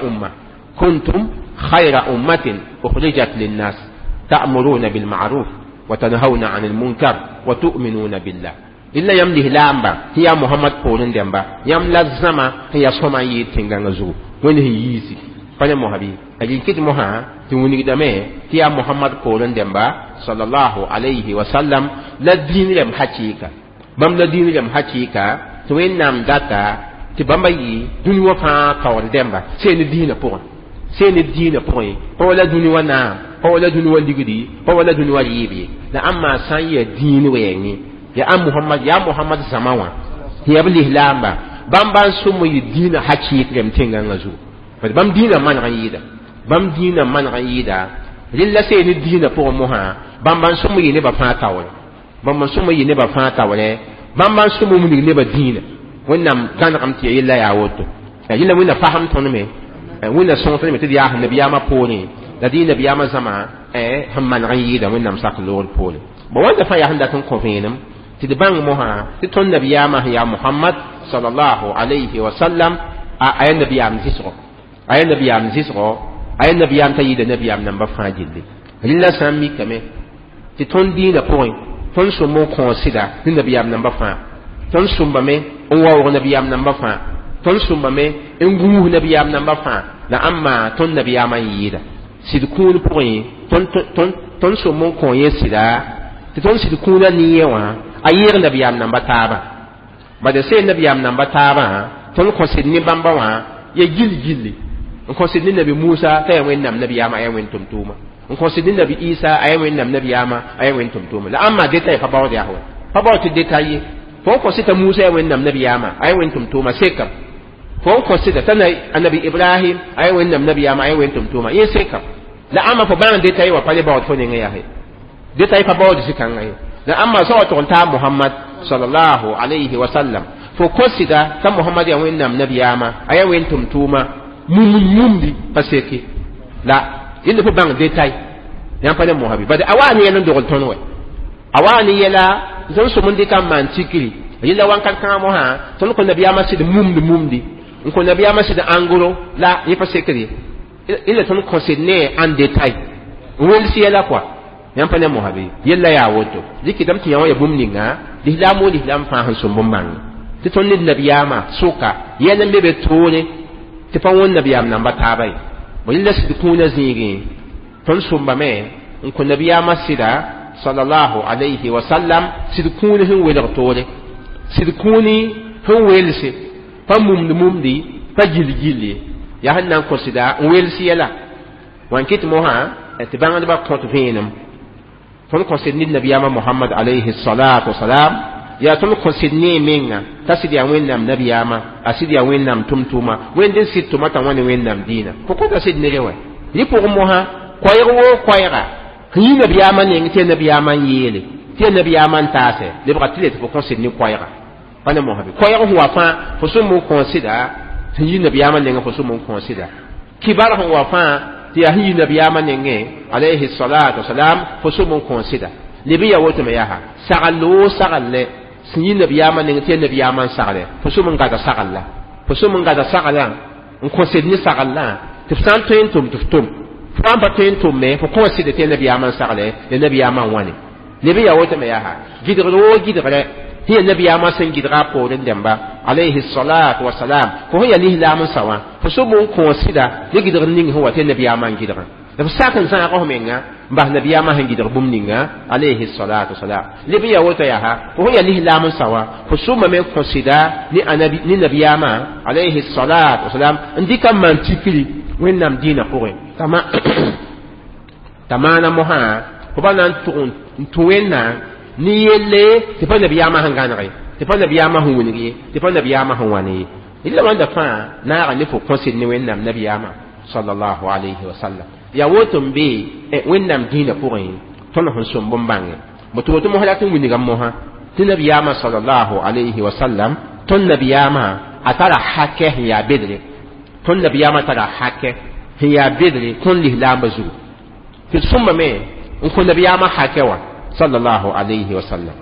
khayra ummatin ukhrijat lin-nas تأمرون بالمعروف وتنهون عن المنكر وتؤمنون بالله إلا يمله لامبا هي محمد قولن دمبا يملا الزما هي سما يتنغان زو وين هي يسي فانا محبي أجل كده مها توني دمه هي محمد قولن دمبا صلى الله عليه وسلم لا دين لم حقيقة بام لا دين لم حقيقة توين نام داتا تبامبا يي دنيا وفا كور دمبا سين الدين بورن سين الدين بورن ولا دنيا نام wala dunwa ligidi wala dunwa yibi la amma san ya dini wengi ya muhammad zamawa ya bi lamba bamban sumu yi dina hakikrem tinga zu bam dina man yida lilla sai ni dina po moha bamban sumu yi ne ba fata wala bamban sumu yi ne ba fata wala bamban sumu mu ne ba dina wannan kan amti yilla ya woto yilla wina faham ton me wina son ton me ti ya nabiyama poni la dina biyama zama hamman yida wennam sak lol pole bo wanda fa ya handa ton ko venam ti de bang moha ti ton nabiyama ya muhammad sallallahu alayhi wa sallam ayan nabiyam zisro ayan nabiyam tayida nabiyam namba fajilli lilla sammi kame ti ton dina point ton so mo consider ni nabiyam namba fa ton sumba me on wa nabiyam namba fa ton sumba me ngumu nabiyam namba fa la amma ton nabiyama yida sidkun point ton so mon kon yesida ti ton sidkun la niyewa ayir nabiyam namba taba ba de se nabiyam namba taba ton ko sidni bamba wa ya gilli on ko sidni nabi musa ta wen nam nabiyama ya wen tumtuma n considé nabi Isa ay wẽnnaam nabiyaama ay wẽn tʋm-tʋʋma la amma deta pa baood yaa pa baood tɩ deta ye fo considé Musa ay wẽnnaam nabiyaama ay wẽn tʋm-tʋʋma sekam fo considé t'a nabi Ibrahim ay wẽnnaam nabiyaama ay wẽn tʋm-tʋʋma yẽ sekam la amma fo bãng deta ye wa pa le baood fo nengẽ yaa deta ye pa baood zĩ-kãngã ye la amma sa wa tʋg n taa Muhammad sallallahu alayhi wa sallam fo considé t'a Muhammad ya wẽnnaam nabiyaama ay wẽn tʋm-tʋʋma mumdi pa seke la yẽnd fo bãng deta yãmb pa ne mohabi bad awani yẽl n dogl tõnd wɛ awani yɛla zãn som n dɩka n maan tikri yella wãnkat kãngã mosã tõnd kõ nabiyaamã sɩd mumdi n kõ nabiyaamã sɩd ãngro la yẽ pa sekre yẽla tõnd kõsd ne ãn detay n wels yɛla koa yãmb pa ne mohabi yella yaa woto dɩkɩdame tɩ yã wã ya bũmb ninga lislaam wo lislaam fãa sẽn sõm bõn-bãnge tɩ tõnd ned nabiyaamã sʋka yɛl n be be toore tɩ pa wõn nabiyaam namba taaba ye bõ yella sɩd kũunã zĩigẽ tõnd sõmbame n kõ nabiyaamã sɩda sallallahu alayhi wa sallam sɩd kũuni sẽn welg toore sɩd kũuni sẽn welse pa mumdi pa gilli yaa sẽn na n kõsda n wels yɛla wan kɩt mosã tɩ bãngdbã kõt vẽenem tõnd kõsd ned nabiyaamã mohammad alayhi salatu wasalam yaa tõnd kõsd ne menga t'a sɩd yaa wẽnnaam nabiyaamã a sɩd yaa wẽnnaam tʋm-tʋʋma wẽnd n sɩd tʋma t'a wã ne wẽnnaam dĩinã fo kõta sɩd nere wɛ yɩ pʋgẽ mosã koɛɛg woo koɛɛga yi nabiyaamã neng tɩ nabiyaamã n yeele tɩ nabiyaamã n taasɛ lebga tɩ le tɩ fo kõsd ne koɛɛga pa ne mosabe koɛɛg sẽn wa fãa fo sẽn mun kõsda tɩ yi nabiyaamã neng fo sẽn mun kõsda kibar sẽn wa fãa tɩ yaa sẽn yi nabiyaamã nengẽ alayhi salatu wasalam fo sẽn mun kõsda leb n ya wotame yaa sagl woo sagle sẽn yi nabiyaamã neng tɩ nabiyaamã n sagle fo sẽn mun gada saglla fo sẽn mun gada saglã n kõsd ne saglã tɩ f sã n tõe n tʋm tɩ f tʋm fãa pa tõe n tʋmme fo kõsd tɩ nabiyaamã n sagle la nabiyaamã n wãne leb n ya wotame yaa gɩdgr woo gɩdgrɛ hiya nabiyaamã sẽn gɩdga a poorẽ dẽmba alayhi salatu wasalam fo sẽn ya lislaam n sa wã fo sẽn mun kõsda ne gɩdgr ning sẽn wa tɩ nabiyaamã n gɩdgã f sak n zãag f menga n bas nabiyaamã sẽn gɩdg bũmb ninga alayhi salatu wasalam leb n ya woto yaa fo sẽn ya lislaam n sa wã fo sʋmame n kõsda ne nabiyaamã alayhi salatu wasalam n dɩka n maan tikri wẽnnaam dĩinã pʋgẽ t'a maana mosã fo ba na n tʋg n tũ wẽnnaam ne yelle tɩ pa nabiyaamã sẽn gãnege tɩ pa nabiyaamã sẽn wilg ye tɩ pa nabiyaamã sẽn wãne ye illa wãnda fãa naaga ne fo kõsd ne wẽnnaam nabiyaamã sallallahu alayhi wa sallam ya woto n be wẽnnaam dĩinã pʋgẽ tõnd sẽn sõm bõn-bãnge bõ tɩ woto mosã rat n wilga mosã tɩ nabiyaamã sallallahu alayhi wa sallam tõnd nabiyaamã a tara hakɛ sẽn yaa bedre tõnd nabiyaamã tara hakɛ sẽn yaa bedre tõnd lislaambã zugu tɩ d sõmbame n kõ nabiyaamã hakɛ wã sallallahu alayhi wa sallam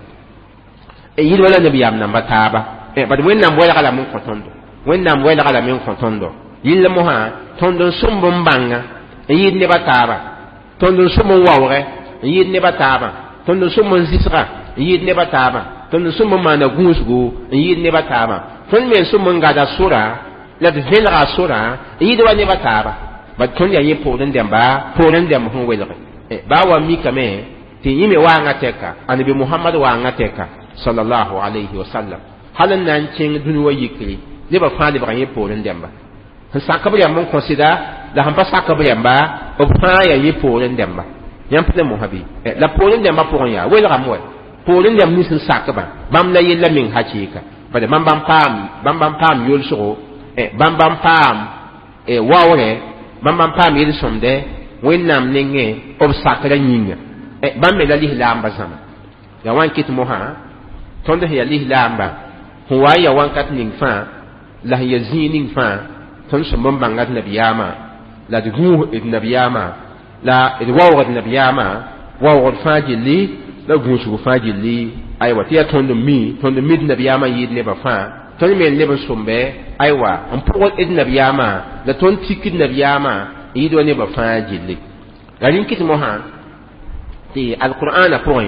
yɩl wala nabiyaam namba taaba bad wẽnnaam wɛlga lame n kõ tõndo wẽnnaam wɛlga lame n kõ tõndo yɩlla mosã tõnd n sõmb n bãnga n yɩɩd nebã taaba tõnd n sõm n waoogɛ n yɩɩd nebã taaba tõnd n sõm n zɩsga n yɩɩd nebã taaba tõnd n sõm n maana gũusgo n yɩɩd nebã taaba tõnd me n sõm n gada sora la d vẽlga a sora n yɩɩd wa nebã taaba bad tõnd yaa yẽ poorẽ dẽmba poorẽ dẽmb sẽn welge baa wa mikame tɩ yẽ me waangã tɛka anabi muhammad waangã tɛka sallallahu alayhi wa sallam hal n na n kẽng dũni wa yikri nebã fãa lebga yẽ poorẽ dẽmba sẽn sakb yãmb n kõsda la sẽn pa sakb yãmba b fãa yaa yẽ poorẽ dẽmba yãmb ne mosabi la poorẽ dẽmbã pʋgẽ yaa welgame wɛ poorẽ dẽmb nins n sakba bãmb la yella meng hakɩɩka bala bãmb n paam yolsgo bãmb n paam waoorɛ bãmb n paam yel-sõmdɛ wẽnnaam nengẽ b sakrã yĩnga bãmb me la lislaambã zãma ya wan kɩt mosã tõnd sẽn ya lislaambã sẽn wa n ya wãnkat ning fãa la sẽn ya zĩig ning fãa tõnd sõm n bãnga d nabiyaamã la d gũus d nabiyaamã la d waoogd nabiyaamã waoogd fãa gilli la gũusg fãa gilli aywa tɩ ya tõnd n mi d nabiyaamã yɩɩd nebã fãa tõnd me neb n sõmbe aywa n pʋgd d nabiyaamã la tõnd tik d nabiyaamã n yɩɩd wa nebã fãa gilli la rĩn kɩt mosã tɩ alqur'ana pʋgẽ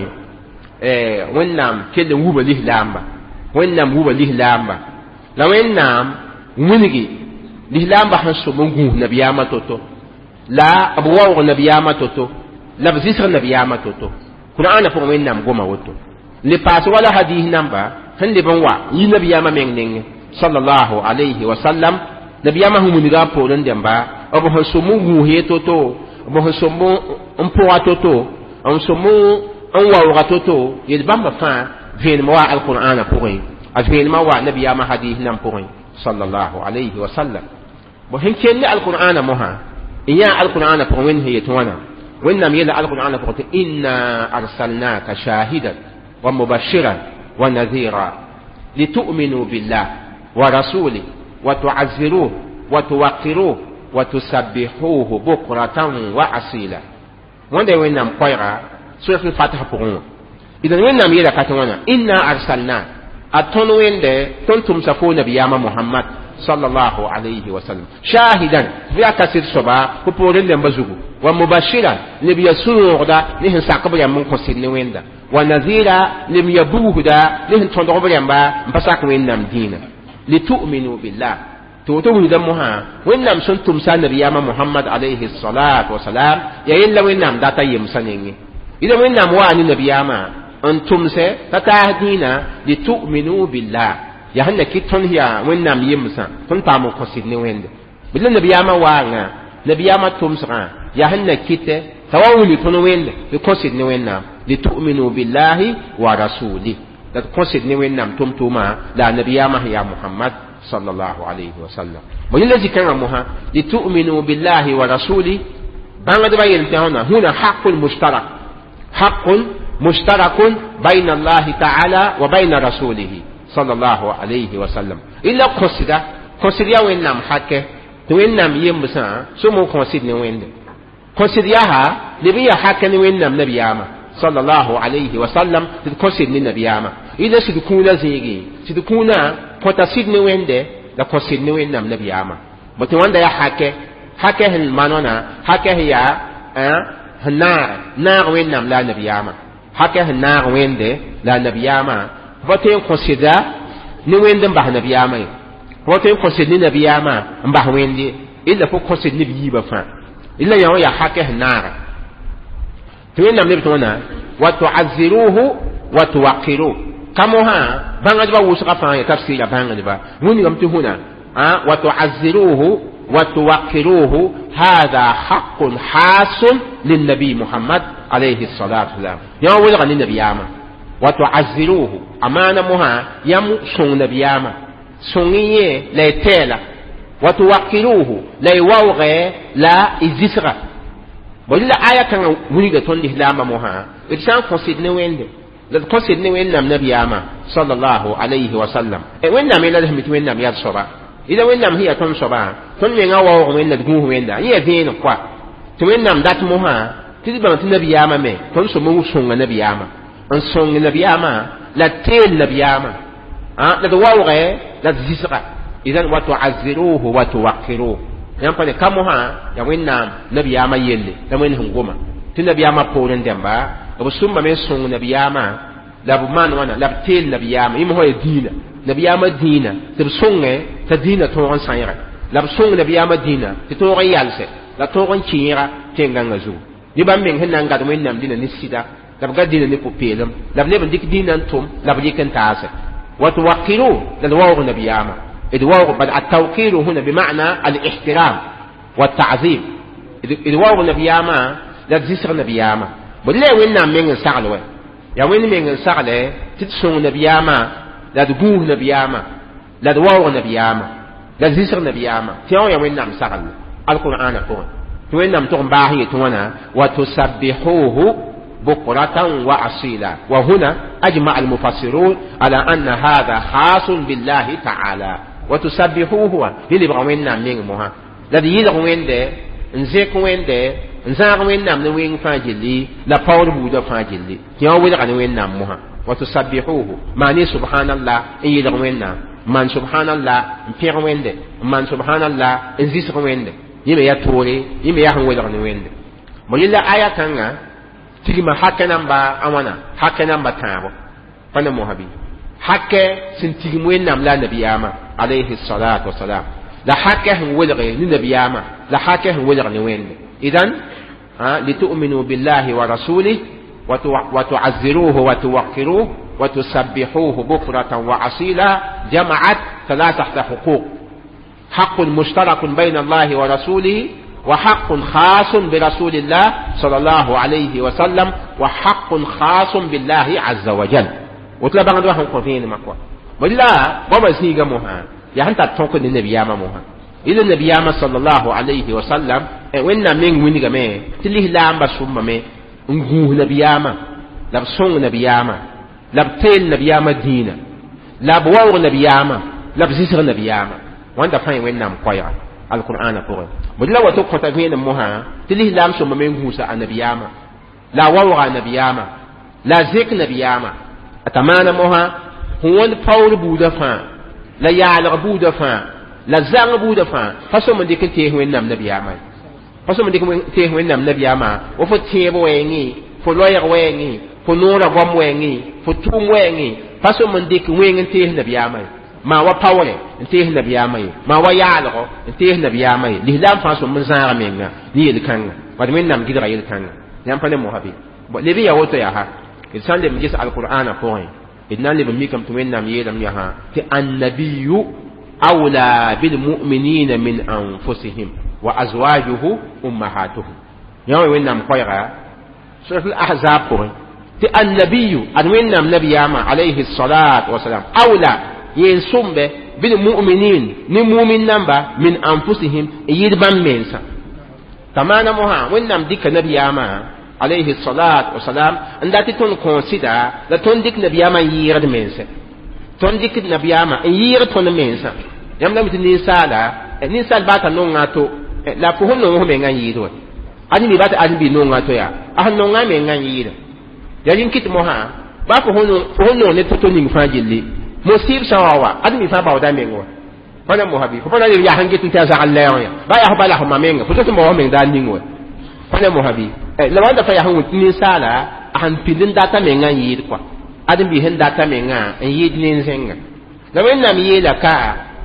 wẽnnaam kell n wuba lislaamba wẽnnaam wuba lislaamba la wẽnnaam wilgi lislaambã sẽn sõm n gũus nabiyaamã to-to la b waoog nabiyaamã to-to la b zɩsg nabiyaamã to-to qur'ana pʋgẽ wẽnnaam goma woto le paas wala hadiis namba sẽn leb n wa yɩ nabiyaamã meng nengẽ sallallahu alayhi wa sallam nabiyaamã sẽn wilga n poorẽ dẽmba b sẽn sõm n gũus ye to-to mo sombo on poa toto on somo on wa toto yel bamba fa vien mo alquran pour vien ma wa nabiyama hadith nam pour sallallahu alayhi wa sallam bo hin ken alquran mo ha iya alquran pour wen hiya twana wen nam yela alquran pour inna arsalnaka shahidan wa mubashiran wa nadhira litu'minu billah wa rasuli wa tu'azziruhu wa tuwaqqiruhu wa tusabbihuhu bukratan wa asila wanda wen nam koyra suratul fatiha pour nous idan wen nam yela katwana inna arsalna aton wende ton tum safo nabiyama muhammad sallallahu alayhi wa sallam shahidan via kasir soba ko poren dem bazugu wa mubashiran nabiya surda ni hin sakaba yam mun ko sinne wenda wa nazira lim yabuhuda ni hin tondo ba yamba basak wennam dina litu'minu billah to wida moha wennam sun tum sa nabiyama muhammad alayhi salatu wa salam ya illa wennam data yim sanengi idan wennam wa ni nabiyama antum se tatahidina litu'minu billah ya hanna kiton hiya wennam yimsa ton pamo ko sidne wende bilan nabiyama wanga nabiyama tumsa ya hanna kite tawawuli ton wende ko sidne wennam litu'minu billahi wa rasuli dat ko sidne wennam tumtuma la nabiyama ya muhammad sallallahu alayhi wa sallam bo yilla zikra moha litu'minu billahi wa rasuli banga de bayel tawna huna haqqul mushtarakun bayna allah ta'ala wa bayna rasulihi sallallahu alayhi wa sallam illa consider wennam hakke to wennam yemsa so mo consider ne wende consider ha libiya hakke ne wennam nabiyama sallallahu alayhi wa sallam to consider ne nabiyama illa sidukuna zigi sidukuna kota sidne wende da consider ne wennam nabiyama bote wanda ya hakke hin manona hakke ya na wennam la nabiyama hakke na wende la nabiyama bote consider ni wende mbah nabiyama bote consider ni nabiyama mbah wende illa fo consider ni biba fa illa ya hakke nara to wenda mne bitona wa tu'azziruhu wa tuwaqqiruhu kamo ha banga ba wusuka fa ya tafsir ya banga ba muni gamtu huna wa tu'azziruhu wa tuwaqqiruhu hadha haqqun hasun lin nabi muhammad alayhi salatu wasalam ya wala ni nabiyama وتعزروه أمانة مها يم سون نبياما سونية لا تلا وتوقروه لا يوغى لا إزسرة بقول آية كان ونيجا توني هلاما مها إنسان كونسيدني وين لا كونسيدني وين نام نبياما صلى الله عليه وسلم وين نام إلا هم وين نام يد صبا إذا وين نام هي تون صبا تون وين أوه وين ندقوه وين دا هي زين قوا توين نام دات مها تدي نبياما مي تون سمو سون نبياما ان سون نبياما لا تيل نبياما لا دواوغه لا زيسرا اذا وتعزروه وتوقروه ينفع كمها يا وين نبياما يلي يا وين هنغوما تنبياما بولن دمبا وبسوم ما سون نبياما لا بمان وانا لا تيل نبياما يم هو دينا نبياما دينا تبسون تدينا تورن سايرا لا بسون نبياما دينا تورن يالسه لا تورن تشيرا تنغانغزو يبان من هنان غاد وين نام دينا نسيدا la ga dina ne popelum la ne ban dik dinan tum la bi kan taase wa tuwaqiru la wawu nabiyama idwawu bal at-tawqiru huna bi ma'na al-ihtiram wa at-ta'zim idwawu nabiyama la zisr nabiyama bolle wenna men sagalwe ya wen men sagale titsun nabiyama la dugu nabiyama la wawu nabiyama la zisr nabiyama tiyo ya wenna sagal al-qur'ana ko to wenna to mbahi to wana wa tusabbihuhu بكرة وأصيلا وهنا أجمع المفسرون على أن هذا خاص بالله تعالى وتسبحوه اللي بغوينا من مها الذي يلغوين ده نزيك وين ده نزاغوين نام نوين فاجلي لا باور بودا فاجلي يوين غنوين نام مها وتسبحوه معني سبحان الله يلغوين نام من سبحان الله نفيغوين ده من سبحان الله نزيسغوين ده يمي يتوري يمي يهوين غنوين ده مولي آية كان tigima hakke namba awana hakke namba tabo pana mohabi hakke sin tigimu nam la nabiyama alayhi salatu wassalam la hakke hu welghe ni nabiyama la hakke hu welghe ni wende idan litu'minu billahi wa rasulihi wa tu'azziruhu wa tuwaqqiruhu wa tusabbihuhu bukratan wa asila jama'at thalathah huquq حق مشترك بين الله ورسوله وحق خاص برسول الله صلى الله عليه وسلم وحق خاص بالله عز وجل وتلا بعد واحد كفين ما قوى ولا بابا سيجا موها يا هنتا تونك النبي ما موها إذا النبي صلى الله عليه وسلم وين من وين جماعة تليه لام بسوم ما نجوه النبي ما لبسون النبي ما لبتين النبي ما دينا لبوار النبي ما لبزيسر النبي ما وانت فاين وين نام قوي القرآن قرآن بدلا وتوقف تفين موها تليه لام سوم ما نجوه النبي ما لا وار النبي ما لا ذكر النبي ما أتمنى موها هو الفور بودا فان لا يعلق بودا فان لا زان بودا فان فسو من ديك تيه وين نام نبي ما فسو من ديك تيه وين نام نبي ما وفتيه بويني فلوير ويني فنورا غم ويني فتوم ويني فسو من ديك وين تيه نبي ما وفاولة تيه نبي ما ويعلق تيه نبي ما لهلام فسو من زان مينغا ليه الكان ودمين نام جدرا يلكان يام فني موهبي لبي يا وتو يا ها إنسان اللي بيجلس على القرآن فوقين إننا اللي بنميكم توين نام يلم يها النبي أولى بالمؤمنين من أنفسهم وأزواجه أمهاتهم يوم وين نام قيرا سورة الأحزاب فوقين النبي أدوين نام نبي ياما عليه الصلاة والسلام أولى ينسم بالمؤمنين نمؤمن نمبا من أنفسهم يدبن منسا تمانا موها وين نام ديك نبي ياما عليه الصلاة والسلام عندما تكون consider لا تندك نبياما ييرد منسى تندك نبياما ييرد تون منسى يوم لم ننسى باتا نونغاتو لا فهم نونغ من ييرد أدمي باتا أدمي نونغاتو يا أهل نونغ من ييرد يجين كت موها با فهم نونغ نتتونين فاجلي مصير سواوا أدمي فابا ودا منغوا فانا موهبي فانا يا هنجت نتازع الله يا با يا هبا لهم منغ فتوت موها من دان نينغوا فانا موهبي la wanda fa ya hu tin sala han pidin data me nga yid kwa adam bi hen data me nga en yid nin senga la wen nam yela ka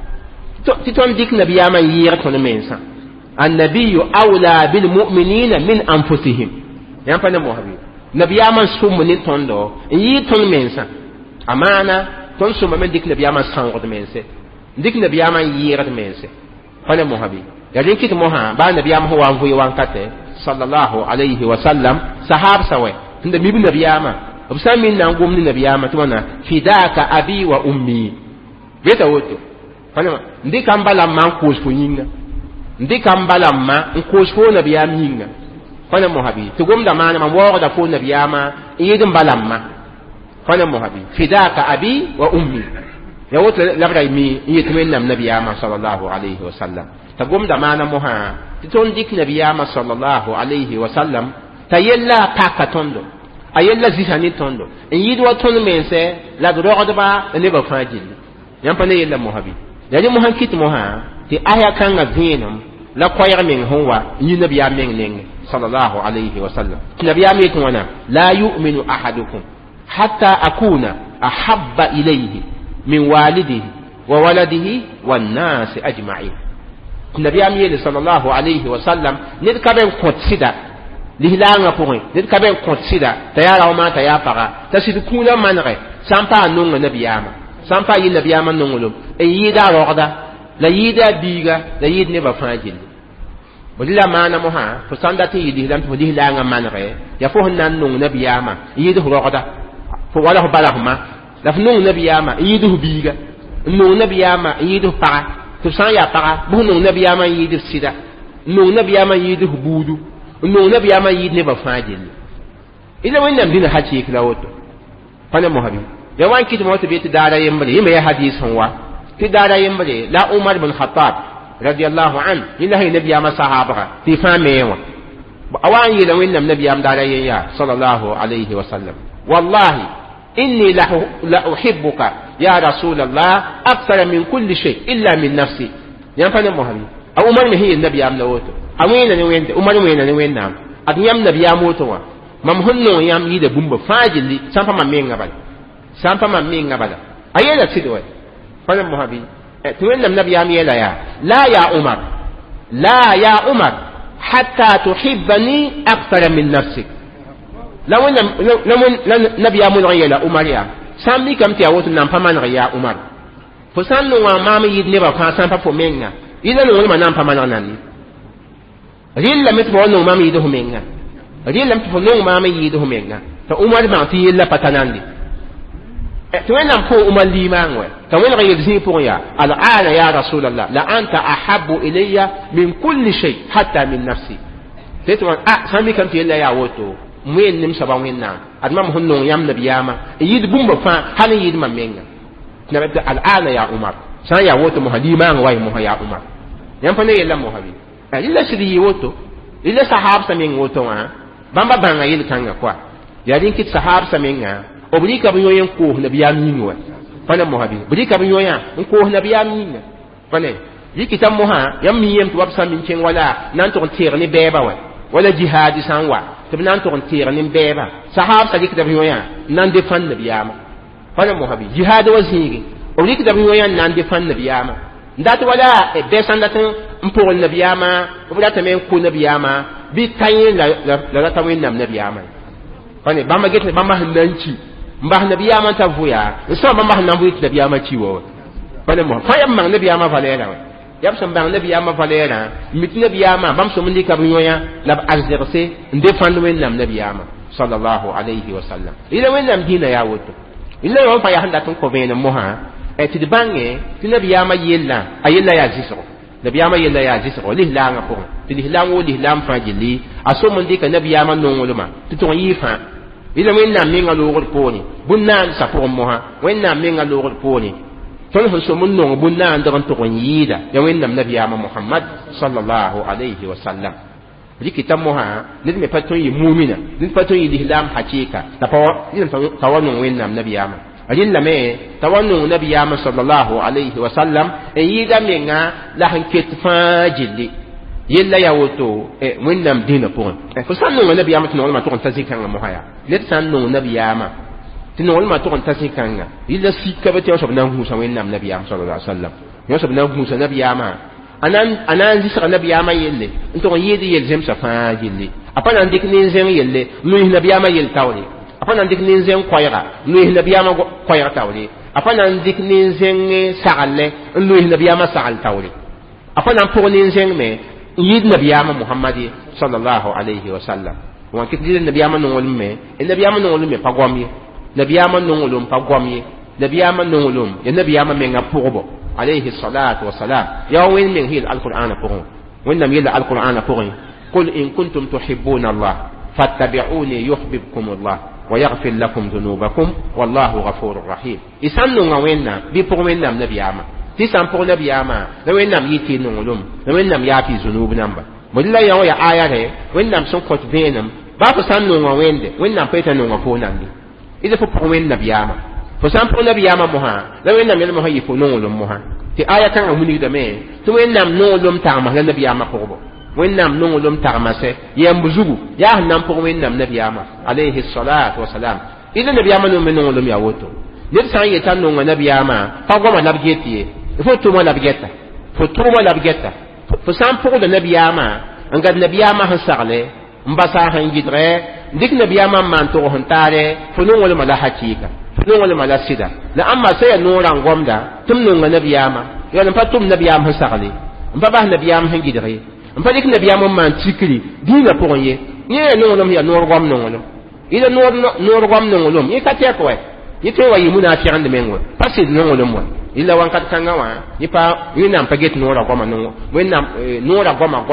ti ton dik nabiya man yir ton mensa annabiyyu awla bil mu'minina min anfusihim yan fa ne mo habi nabiya man sum ni tondo yid ton mensa amana ton sum men dik nabiya man sango mense dik nabiya man yir mense fa ne mo habi ya dik mo ha ba nabiya man wa fu wan kate sallallahu alayhi wa sallam sahab sawe tunda mi bi nabiyama absa min nan gom ni nabiyama to wana fidaka abi wa ummi beta woto fana ndi kambala man ko fo yinga ndi kambala ma ko fo nabiyama yinga fana mo habi to gom da mana man wo da fo nabiyama yidin balamma fana mo habi fidaka abi wa ummi ya woto labra mi yitmen nam nabiyama sallallahu alayhi wa sallam تقوم دمانا مها تون ديك نبيما صلى الله عليه وسلم تيلا باكا توندو ايلا زيساني توندو ان يدوا تون منسه لا درودبا نيبا فاجل يامبني يلا مهبي يعني مها كيت مها تي ايا كان غينم لا كوير من هو نبيا من نين صلى الله عليه وسلم نبيا ميتونا لا يؤمن احدكم حتى اكون احب اليه من والده وولده والناس اجمعين النبي أمي صلى الله عليه وسلم نتكلم كونسيدا لهلانا بورين نتكلم كونسيدا تيارا وما تيافرا تسيد كونا منغي سامبا نونغ نبي أما سامبا ينبي أما نونغلوم يدا رغدا لا يدا بيغا لا يد نبا فاجل وللا ما نمها فساندتي يدهلام تهلانا منغي يفوهن نونغ نبي أما يده رغدا فوالله بالهما لفنونغ نبي أما يده بيغا نونغ نبي أما يده فا تسان يا فقا بو نو نبي ما يد سيدا نو نبي ما يد بودو نو نبي ما يد نبا فاجل إذا وين نم دين حكي كلاوت فانا مهبي يا وان كيت موت بيت دارا يمبلي يم يا حديث هو في دارا يمبلي لا عمر بن الخطاب رضي الله عنه إلا هي نبي ما صحابه في فامي اوان يلا وين نم نبي ام دارا يا صلى الله عليه وسلم والله إني لا أحبك يا رسول الله أكثر من كل شيء إلا من نفسي يعني فانا مهمي أو أمر هي النبي أم لوتو أوين وين أمر وين نعم أدنيام نبي أموتوا ما مهنو يام يد بومب فاجل لي سامفا ما مين غبل أيلا تدوي فانا مهمي توين النبي أم يلا لا يا عمر حتى تحبني أكثر من نفسك لو نبي أمون غيلا أمريا سامي كم تياوت نامبمان غيا أمر فسان نوا مامي يد نبا فاسان فمينغا إذا نقول ما نامبمان ناني rilla mit bo no mami do menga rilla mit bo no mami yi do menga ta umar ma ti yilla patanandi to wenam ko umar limangwe ta wen ga yezi pour ya al ana ya rasulullah la anta ahabbu ilayya min kulli shay hatta min nafsi teto sami kan ti yilla ya woto mwen nim saba wenna adma mo honno yam nabiyama yid bumba fa hani yid mamenga na bada al ana ya umar sa ya woto mo halimang wa mo ya umar yam fa ne yalla mo habi illa sidi woto illa sahab samin woto wa bamba banga yil kanga kwa ya din kit sahab saminga obli ka biyo yen ko nabiyam yinwa fana mo habi bli ka biyo ya ko nabiyam yinga fane yikitam mo ha yam mi yem to wabsa min chen wala nan to tir ni beba wa wala jihad sanwa to nan to tir ni beba sahab sa yikita biyo ya nan de fan nabiyama fana mo habi jihad wa zingi obli ka biyo ya nan de fan nabiyama ndat wala be sandatan mpol nabiyama wala tamen ko nabiyama bi tayin la tawin nam nabiyama fane bamba get bamba hananci mbah nabiyama ta vuya so bamba hanambu nabiyama ciwo fane mo fa yam mang nabiyama valera yam sam bang nabiyama valera mit nabiyama bam so mundi ka bunyoya la azerse nde fandu wen nam nabiyama sallallahu alayhi wa sallam ila wen nam dina ya woto ila yo fa ya handa ton ko bena mo ha e ti bange ti nabiyama yella ayella ya ziso nabiyama yella ya ziso lihlanga ko ti lihlango lihlam fajili aso mundi ka nabiyama nongoluma ti ton yifa ila wenna menga logol poni bunnan sa pour moha wenna menga logol poni ton ho so mun no bunnan da to yida ya wenna nabiyama muhammad sallallahu alayhi wa sallam likita moha nid me paton yi mu'mina nid paton yi lihlam hakika ta tawanu wenna nabiyama ajilla me tawanu nabiyama sallallahu alayhi wa sallam e yida menga la hanket fajili yella ya woto wennam dina pour ko sanno nabiyama tino ma to tazikanga mo haya let sanno nabiyama tino ma to tazikanga illa sikabati yosob nan husa wennam nabiyama sallallahu alaihi wasallam yosob nan husa nabiyama anan zisra nabiyama yelle to yedi yel zem sa fa yelle apana ndik nin zen yelle nuh nabiyama yel tawli apana ndik nin zen koyra nuh nabiyama koyra tawli apana ndik nin zen sagalle nuh nabiyama sagal tawli apana pour nin zen me yid nabiyama muhammadi sallallahu alayhi wa sallam wa kiti nabiyama nongolum me nabiyama nongolum me pagwami nabiyama nongolum pagwami nabiyama nongolum ya nabiyama me nga pourbo alayhi salatu wa salam ya wen min hil alquran pourbo wen nam yil alquran pourbo qul in kuntum tuhibbuna allah fattabi'uni yuhibbukum allah wa yaghfir lakum dhunubakum wallahu ghafurur rahim isannu nga wenna bi pour wen nam nabiyama ti san pour nabiyama la wennam yiti nongolum la wennam yafi zunub namba modilla yawo ya aya re wennam son kot venam ba ko san nongo wende wennam peta nongo fo nandi ida fo pour wen nabiyama fo san pour nabiyama mo ha la wennam yel mo hayi fo nongolum mo ha ti aya kan amuni da me to wennam nongolum ta ma la nabiyama ko bo wennam nongolum ta ma se yambu zugu ya nam pour wennam nabiyama alayhi salatu wa salam ida nabiyama no men nongolum ya woto nit san yetan nongo nabiyama fa goma nabiyeti fo tuma la bigeta fo tuma la bigeta fo sam pour de nabiyama ngad nabiyama hansarle mbasa hangidre dik nabiyama man to hontare fo no wala mala hakika fo no wala mala sida la amma sai no ran gomda tum no nabiyama ya nan patum nabiyama hansarle mbaba nabiyama hangidre mbadik nabiyama man tikri dina pour ye ni no no ya no gom no no ila no gom no no ni katia ko ni to wayi munafiqan de mengo pasid no no mo illa wan kat kanga wa nipa winam paget nora goma no winam nora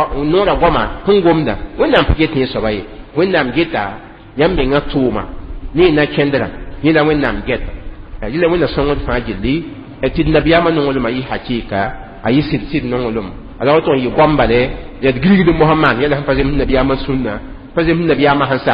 goma hungomda winam paget ni sobai winam geta yambe ngatuma ni na kendra ni la winam geta illa winam songo fajili etid nabiyama no ngol mai hakika ayi sit no ngolum ala to yi gombale ya grigdu muhammad ya la fazim nabiyama sunna fazim nabiyama hansa